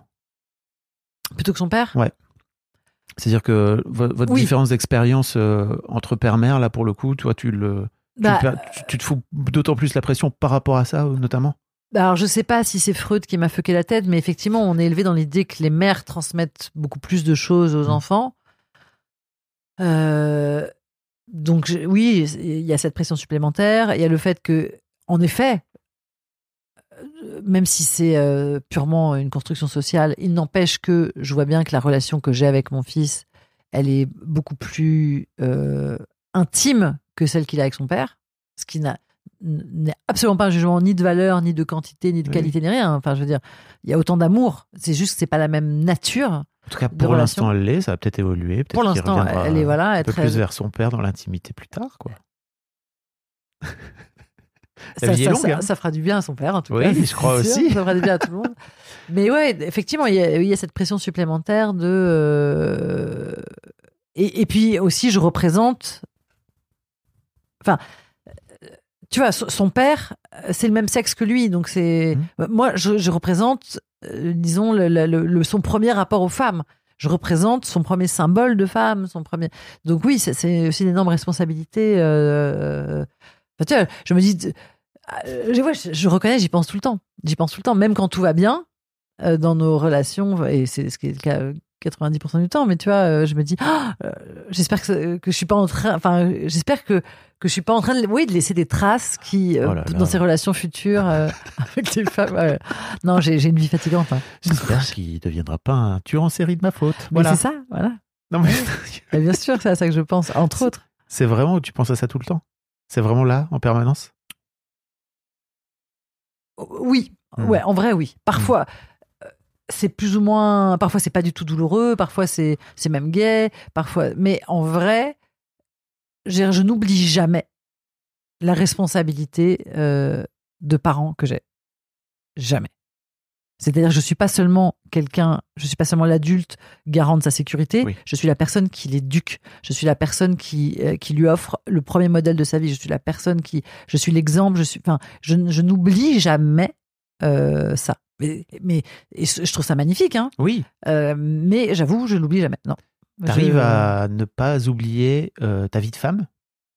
Plutôt que son père? Ouais. C'est-à-dire que vo- votre Oui. différence d'expérience euh, entre père-mère, là, pour le coup, toi, tu le. Tu, Bah, le per- tu- tu te fous d'autant plus la pression par rapport à ça, euh, notamment? bah alors, je sais pas si c'est Freud qui m'a fucké la tête, mais effectivement, on est élevé dans l'idée que les mères transmettent beaucoup plus de choses aux Mmh. enfants. Euh, donc, je- oui, il y a cette pression supplémentaire. Il y a le fait que, en effet, euh, même si c'est euh, purement une construction sociale, il n'empêche que je vois bien que la relation que j'ai avec mon fils, elle est beaucoup plus euh, intime que celle qu'il a avec son père, ce qui n'a n'est absolument pas un jugement ni de valeur, ni de quantité, ni de Oui. qualité, ni rien. Enfin, je veux dire, il y a autant d'amour. C'est juste que c'est pas la même nature. En tout cas, de pour relation. l'instant, elle l'est. Ça va peut-être évoluer. Peut-être Pour qu'il l'instant, reviendra elle est voilà, un elle peu très- plus vers son père dans l'intimité plus tard, quoi. La ça, vie est ça- longue, ça- hein. ça fera du bien à son père, en tout Oui, cas. je c'est crois sûr, aussi. Ça fera du bien à tout le monde. Mais ouais, effectivement, il y a, il y a cette pression supplémentaire de. euh, Et, et puis aussi, je représente. Enfin, euh, tu vois, son son père, euh, c'est le même sexe que lui, donc c'est. Moi, je, je représente, euh, disons, le, le- le- son premier rapport aux femmes. Je représente son premier symbole de femme, son premier. Donc oui, c'est- c'est aussi une énorme responsabilité. euh, Enfin, tu vois, je me dis, euh, je, vois, je, je reconnais, j'y pense tout le temps. J'y pense tout le temps, même quand tout va bien euh, dans nos relations, et c'est ce qui est le cas euh, quatre-vingt-dix pour cent du temps. Mais tu vois, euh, je me dis, ah, euh, j'espère que, que je suis pas en train, enfin, j'espère que que je suis pas en train de, oui, de laisser des traces qui euh, Oh là là. dans ces relations futures euh, avec les femmes. ouais. Non, j'ai j'ai une vie fatigante. Hein. J'espère qu'il ne deviendra pas un tueur en série de ma faute. Mais Voilà. c'est ça, voilà. Non, mais Et bien sûr, c'est à ça que je pense, entre autres. c'est vraiment, tu penses à ça tout le temps? C'est vraiment là, en permanence? Oui, Mm. ouais, en vrai, oui. Parfois, euh, c'est plus ou moins. Parfois, c'est pas du tout douloureux. Parfois, c'est c'est même gai. Parfois, mais en vrai, je, je n'oublie jamais la responsabilité euh, de parent que j'ai. Jamais. C'est-à-dire, je suis pas seulement quelqu'un, je suis pas seulement l'adulte garant de sa sécurité. Oui. Je suis la personne qui l'éduque. Je suis la personne qui euh, qui lui offre le premier modèle de sa vie. Je suis la personne qui, je suis l'exemple. Je suis, enfin, je, je n'oublie jamais euh, ça. Mais, mais et je je trouve ça magnifique, hein. Oui. Euh, mais j'avoue, je l'oublie jamais. Non. T'arrives Je- à ne pas oublier euh, ta vie de femme?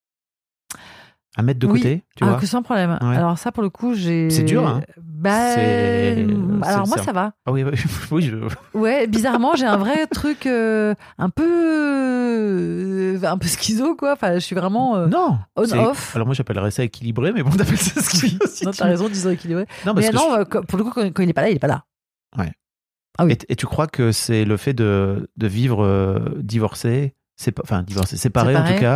À mettre de Oui. côté, tu Ah, vois? que sans problème. Ouais. Alors ça, pour le coup, j'ai. C'est dur, hein. Bah, C'est- alors c'est- moi, c'est ça va. Ah oui, oui, oui, je... Ouais, bizarrement, j'ai un vrai truc euh, un peu euh, un peu schizo, quoi. Enfin, je suis vraiment euh, Non. c'est- on-off. Alors moi, j'appellerais ça équilibré, mais bon, t'appelles ça schizo aussi. Non, tu t'as veux. raison, disons équilibré. Non, parce Mais que non, je- euh, quand- pour le coup, quand, quand il est pas là, il est pas là. Ouais. Ah oui. Et, et tu crois que c'est le fait de, de vivre euh, divorcé, c'est pas, enfin divorcé, séparé en Séparé. tout cas,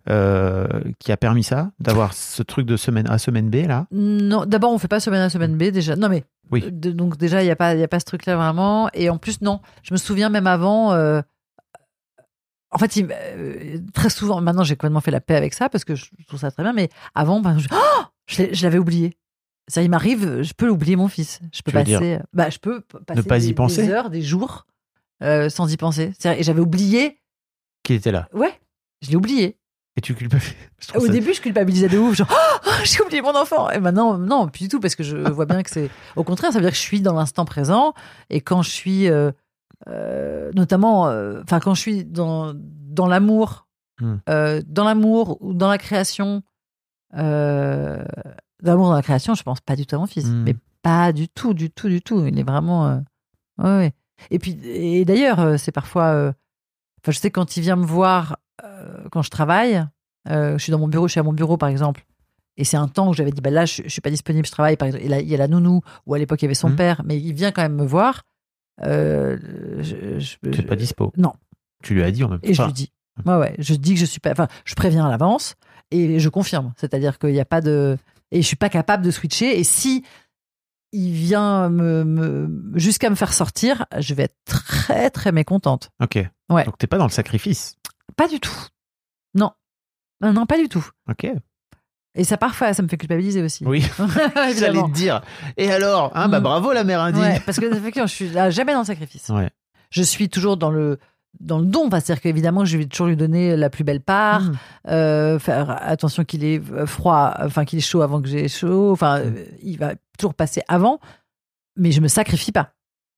euh, qui a permis ça, d'avoir ce truc de semaine A, semaine B, là? Non, d'abord, on fait pas semaine A, semaine B, déjà. Non, mais. Oui. De, donc, déjà, il n'y a, pas, y a pas ce truc-là vraiment. Et en plus, non. Je me souviens même avant. Euh, en fait, il, euh, très souvent, maintenant, j'ai complètement fait la paix avec ça parce que je trouve ça très bien. Mais avant, ben, je, oh je, je l'avais oublié. Ça, il m'arrive, je peux oublier mon fils. Je peux Tu veux passer. dire Bah, je peux passer ne pas des, y penser des heures, des jours euh, sans y penser. C'est-à-dire, et j'avais oublié. Qui était là? Ouais, je l'ai oublié. Et tu culpabilises? Au ça... début, je culpabilisais de ouf, genre oh, j'ai oublié mon enfant. Et maintenant, non, plus du tout, parce que je vois bien que c'est. Au contraire, ça veut dire que je suis dans l'instant présent. Et quand je suis, euh, euh, notamment, enfin, euh, quand je suis dans dans l'amour, mm. euh, dans l'amour ou dans la création, euh, dans l'amour dans la création, je pense pas du tout à mon fils, mm. mais pas du tout, du tout, du tout. Il est vraiment, euh... ouais, ouais. Et puis, et d'ailleurs, c'est parfois, enfin, euh... je sais quand il vient me voir. Euh, quand je travaille, euh, je suis dans mon bureau, je suis à mon bureau par exemple, et c'est un temps où j'avais dit bah là je, je suis pas disponible, je travaille par exemple, et là il y a la nounou, ou à l'époque il y avait son mmh. père, mais il vient quand même me voir. Euh, je, je, tu n'es pas dispo? Non. Tu lui as dit en même temps? Et je lui dis, ouais ouais, je dis que je suis pas, enfin je préviens à l'avance et je confirme, c'est-à-dire qu'il n'y a pas de, et je suis pas capable de switcher, et si il vient me, me jusqu'à me faire sortir, je vais être très très mécontente. Ok. Ouais. Donc t'es pas dans le sacrifice? Pas du tout. Non. Non, non, pas du tout. Ok. Et ça, parfois, ça me fait culpabiliser aussi. Oui. J'allais te dire. Et alors, hein, bah, bravo la mère indigne. Ouais, parce que effectivement, je suis là, jamais dans le sacrifice. Ouais. Je suis toujours dans le, dans le don. Enfin, c'est-à-dire qu'évidemment, je vais toujours lui donner la plus belle part. Mmh. Euh, faire attention qu'il ait froid, enfin, qu'il ait chaud avant que j'ai chaud. Enfin, mmh. il va toujours passer avant. Mais je me sacrifie pas.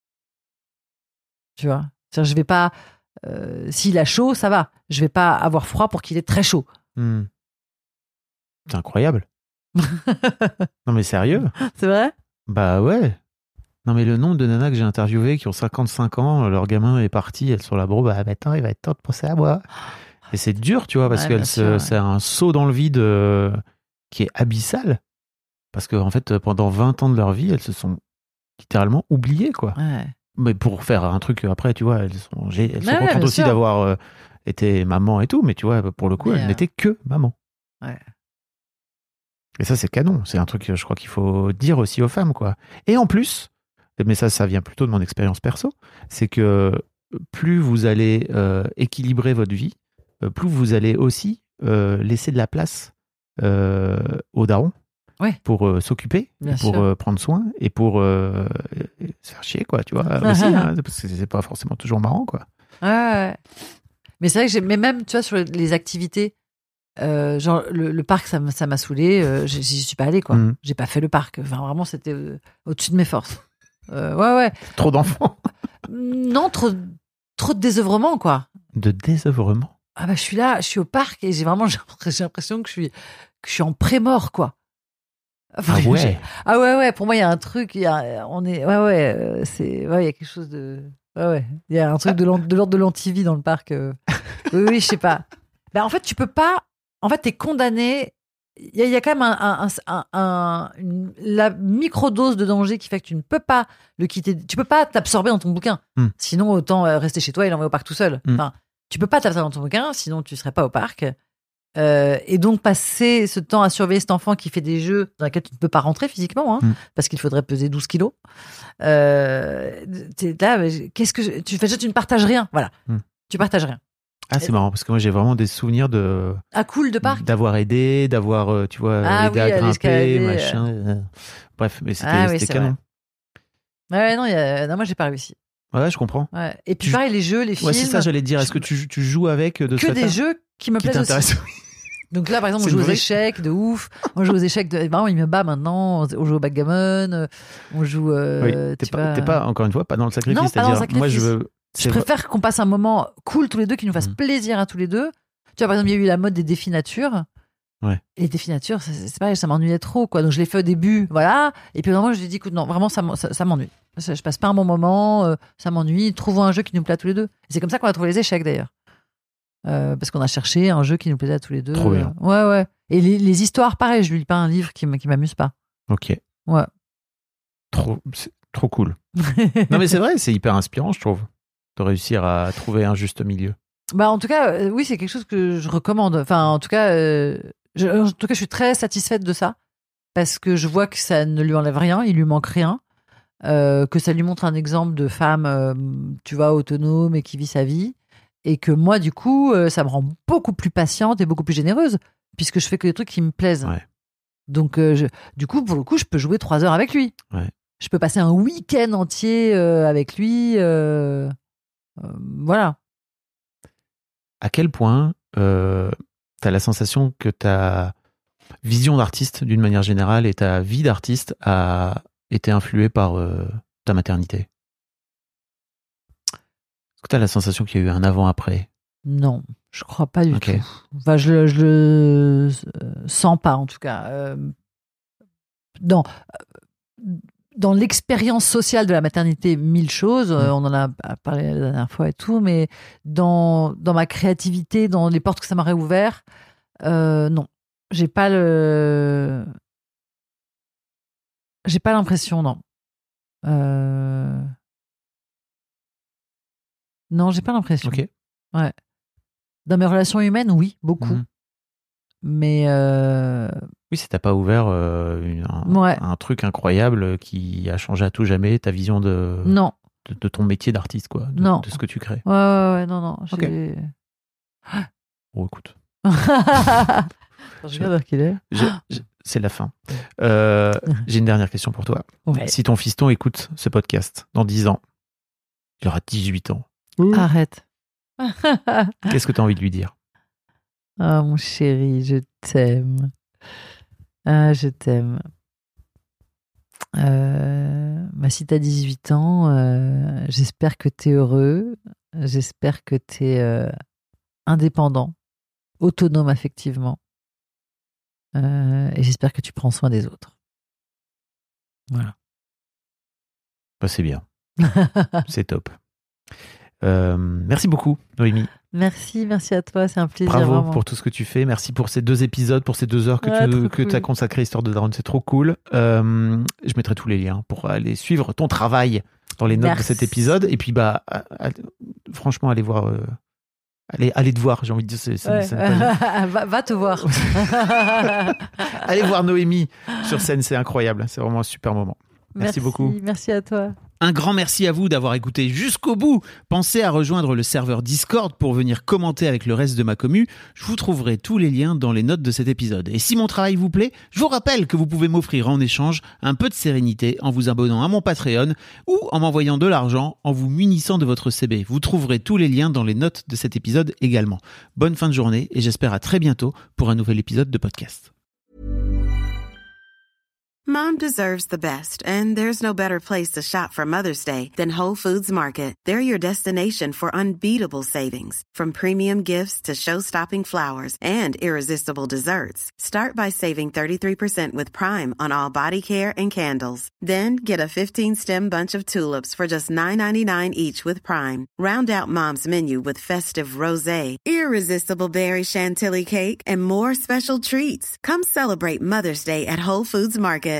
Tu vois? C'est-à-dire, je vais pas. Euh, s'il a chaud, ça va. Je vais pas avoir froid pour qu'il ait très chaud. Mmh. C'est incroyable. Non mais sérieux? C'est vrai? Bah ouais. Non mais le nombre de nanas que j'ai interviewées qui ont cinquante-cinq ans, leur gamin est parti, elles sont là, bon bah maintenant il va être temps de penser à moi. Et c'est dur, tu vois, parce ouais, que se, ouais. c'est un saut dans le vide euh, qui est abyssal. Parce qu'en en fait, pendant vingt ans de leur vie, elles se sont littéralement oubliées, quoi. Ouais. Mais pour faire un truc après, tu vois, elles sont, elles sont ouais, contentes aussi sûr. d'avoir euh, été maman et tout, mais tu vois, pour le coup, mais elles euh... n'étaient que maman. Ouais. Et ça, c'est canon. C'est un truc, je crois qu'il faut dire aussi aux femmes, quoi. Et en plus, mais ça, ça vient plutôt de mon expérience perso, c'est que plus vous allez euh, équilibrer votre vie, euh, plus vous allez aussi euh, laisser de la place euh, aux darons. Ouais. Pour euh, s'occuper, Bien pour euh, prendre soin et pour euh, se faire chier, quoi, tu vois, aussi, hein, parce que c'est pas forcément toujours marrant, quoi. Ouais, ouais. Mais c'est vrai que j'ai, mais même, tu vois, sur les activités, euh, genre le, le parc, ça, ça m'a saoulé, euh, j'y suis pas allée, quoi. Mm. J'ai pas fait le parc. Enfin, vraiment, c'était euh, au-dessus de mes forces. Euh, ouais, ouais. Trop d'enfants. Non, trop, trop de désœuvrement, quoi. De désœuvrement. Ah bah, je suis là, je suis au parc et j'ai vraiment, j'ai l'impression que je suis, que je suis en pré-mort, quoi. Enfin, ah ouais. Ah ouais, ouais. Pour moi, il y a un truc. Il y a, on est. Ouais, ouais. C'est. Ouais, il y a quelque chose de. Ouais, ouais. Il y a un truc de l'ordre de l'antivie dans le parc. Euh... Oui, oui, je sais pas. Ben, en fait, tu peux pas. En fait, t'es condamné. Il y, a, il y a quand même un, un, un, un une, la microdose de danger qui fait que tu ne peux pas le quitter. Tu peux pas t'absorber dans ton bouquin. Mm. Sinon, autant rester chez toi et l'envoyer au parc tout seul. Mm. Enfin, tu peux pas t'absorber dans ton bouquin, sinon tu serais pas au parc. Euh, et donc passer ce temps à surveiller cet enfant qui fait des jeux dans lesquels tu ne peux pas rentrer physiquement, hein, mm. parce qu'il faudrait peser douze kilos. Euh, t'es là, qu'est-ce que je, tu fais? Tu ne partages rien, voilà. Mm. Tu partages rien. Ah, c'est et... marrant parce que moi j'ai vraiment des souvenirs de. Ah, cool de parc. D'avoir aidé, d'avoir, tu vois, ah, aidé oui, à grimper, à machin. Euh... Bref, mais c'était, ah, oui, c'était canon. Vrai. Ouais, non, y a... non, moi j'ai pas réussi. Ouais, je comprends. Ouais. Et puis tu... pareil, les jeux, les films. Ouais, c'est ça, j'allais te dire. Est-ce que tu, tu joues avec de que des jeux qui me qui plaisent aussi. Donc là, par exemple, on joue aux échecs de ouf. On joue aux échecs de. Vraiment, il me bat maintenant. On joue au backgammon. On joue. Euh, oui, t'es, tu pas, vois... t'es pas, encore une fois, pas dans le sacrifice. Non, c'est-à-dire, pas dans le sacrifice. Moi, je veux. Je préfère qu'on passe un moment cool tous les deux, qui nous fasse mmh. plaisir à tous les deux. Tu vois, par exemple, il y a eu la mode des défis nature. Ouais. Et les défis nature, c'est, c'est pareil, ça m'ennuyait trop, quoi. Donc je l'ai fait au début, voilà. Et puis vraiment, je lui ai dit, écoute, non, vraiment, ça, ça, ça m'ennuie. Je passe pas un bon moment, euh, ça m'ennuie. Trouvons un jeu qui nous plaît à tous les deux. Et c'est comme ça qu'on a trouvé les échecs, d'ailleurs. Euh, parce qu'on a cherché un jeu qui nous plaisait à tous les deux. Trop bien. Euh, ouais, ouais. Et les, les histoires, pareil, je lui lis pas un livre qui, qui m'amuse pas. Ok. Ouais. Trop, c'est trop cool. Non, mais c'est vrai, c'est hyper inspirant, je trouve, de réussir à trouver un juste milieu. Bah, en tout cas, euh, oui, c'est quelque chose que je recommande. Enfin, en tout cas, euh, je, en tout cas, je suis très satisfaite de ça parce que je vois que ça ne lui enlève rien, il lui manque rien, euh, que ça lui montre un exemple de femme, euh, tu vois, autonome et qui vit sa vie, et que moi, du coup, euh, ça me rend beaucoup plus patiente et beaucoup plus généreuse puisque je fais que des trucs qui me plaisent. Ouais. Donc, euh, je, du coup, pour le coup, je peux jouer trois heures avec lui. Ouais. Je peux passer un week-end entier euh, avec lui. Euh, euh, voilà. À quel point euh, tu as la sensation que ta vision d'artiste, d'une manière générale, et ta vie d'artiste a été influée par euh, ta maternité? Est-ce que tu as la sensation qu'il y a eu un avant-après? Non, je crois pas du Okay. tout. Enfin, je, le- je le euh, sens pas, en tout cas. Euh, dans dans l'expérience sociale de la maternité, mille choses. Euh, on en a parlé la dernière fois et tout, mais dans dans ma créativité, dans les portes que ça m'aurait ouvert, euh, non, j'ai pas le, j'ai pas l'impression, non. Euh... Non, j'ai pas l'impression. Ok. Ouais. Dans mes relations humaines, oui, beaucoup. Mhm. Mais euh... Oui, ça t'a pas ouvert euh, une- un, Ouais. un truc incroyable qui a changé à tout jamais ta vision de, non. de, de ton métier d'artiste, quoi, de, Non. de ce que tu crées. Ouais, ouais, ouais, non, non. Ok. J'ai... Oh, écoute, Attends, je regarde qu'il est. j'ai- j'ai- c'est la fin. Euh, j'ai une dernière question pour toi. Ouais. Si ton fiston écoute ce podcast dans dix ans, il aura dix-huit ans, Arrête. qu'est-ce que tu as envie de lui dire? Ah, mon chéri, je t'aime. Ah, je t'aime. Euh, bah, si t'as dix-huit ans, euh, j'espère que t'es heureux. J'espère que t'es euh, indépendant, autonome affectivement. Euh, et j'espère que tu prends soin des autres. Voilà. Bah, c'est bien. C'est top. Euh, merci beaucoup, Noémie. Merci, merci à toi, c'est un plaisir. Bravo vraiment. pour tout ce que tu fais. Merci pour ces deux épisodes, pour ces deux heures que Ouais, tu trop que cool. as consacré à Histoire de Daronne. C'est trop cool. Euh, je mettrai tous les liens pour aller suivre ton travail dans les notes Merci. de cet épisode. Et puis, bah, à- à- franchement, allez voir. Euh, allez, allez te voir, j'ai envie de dire. C'est, c'est- Ouais. c'est pas- va, va te voir. allez voir Noémie sur scène, c'est incroyable. C'est vraiment un super moment. Merci beaucoup. Merci à toi. Un grand merci à vous d'avoir écouté jusqu'au bout. Pensez à rejoindre le serveur Discord pour venir commenter avec le reste de ma commu. Je vous trouverai tous les liens dans les notes de cet épisode. Et si mon travail vous plaît, je vous rappelle que vous pouvez m'offrir en échange un peu de sérénité en vous abonnant à mon Patreon ou en m'envoyant de l'argent en vous munissant de votre C B. Vous trouverez tous les liens dans les notes de cet épisode également. Bonne fin de journée et j'espère à très bientôt pour un nouvel épisode de podcast. Mom deserves the best, and there's no better place to shop for Mother's Day than Whole Foods Market. They're your destination for unbeatable savings, from premium gifts to show-stopping flowers and irresistible desserts. Start by saving thirty-three percent with Prime on all body care and candles. Then get a fifteen-stem bunch of tulips for just nine ninety-nine each with Prime. Round out Mom's menu with festive rosé, irresistible berry chantilly cake, and more special treats. Come celebrate Mother's Day at Whole Foods Market.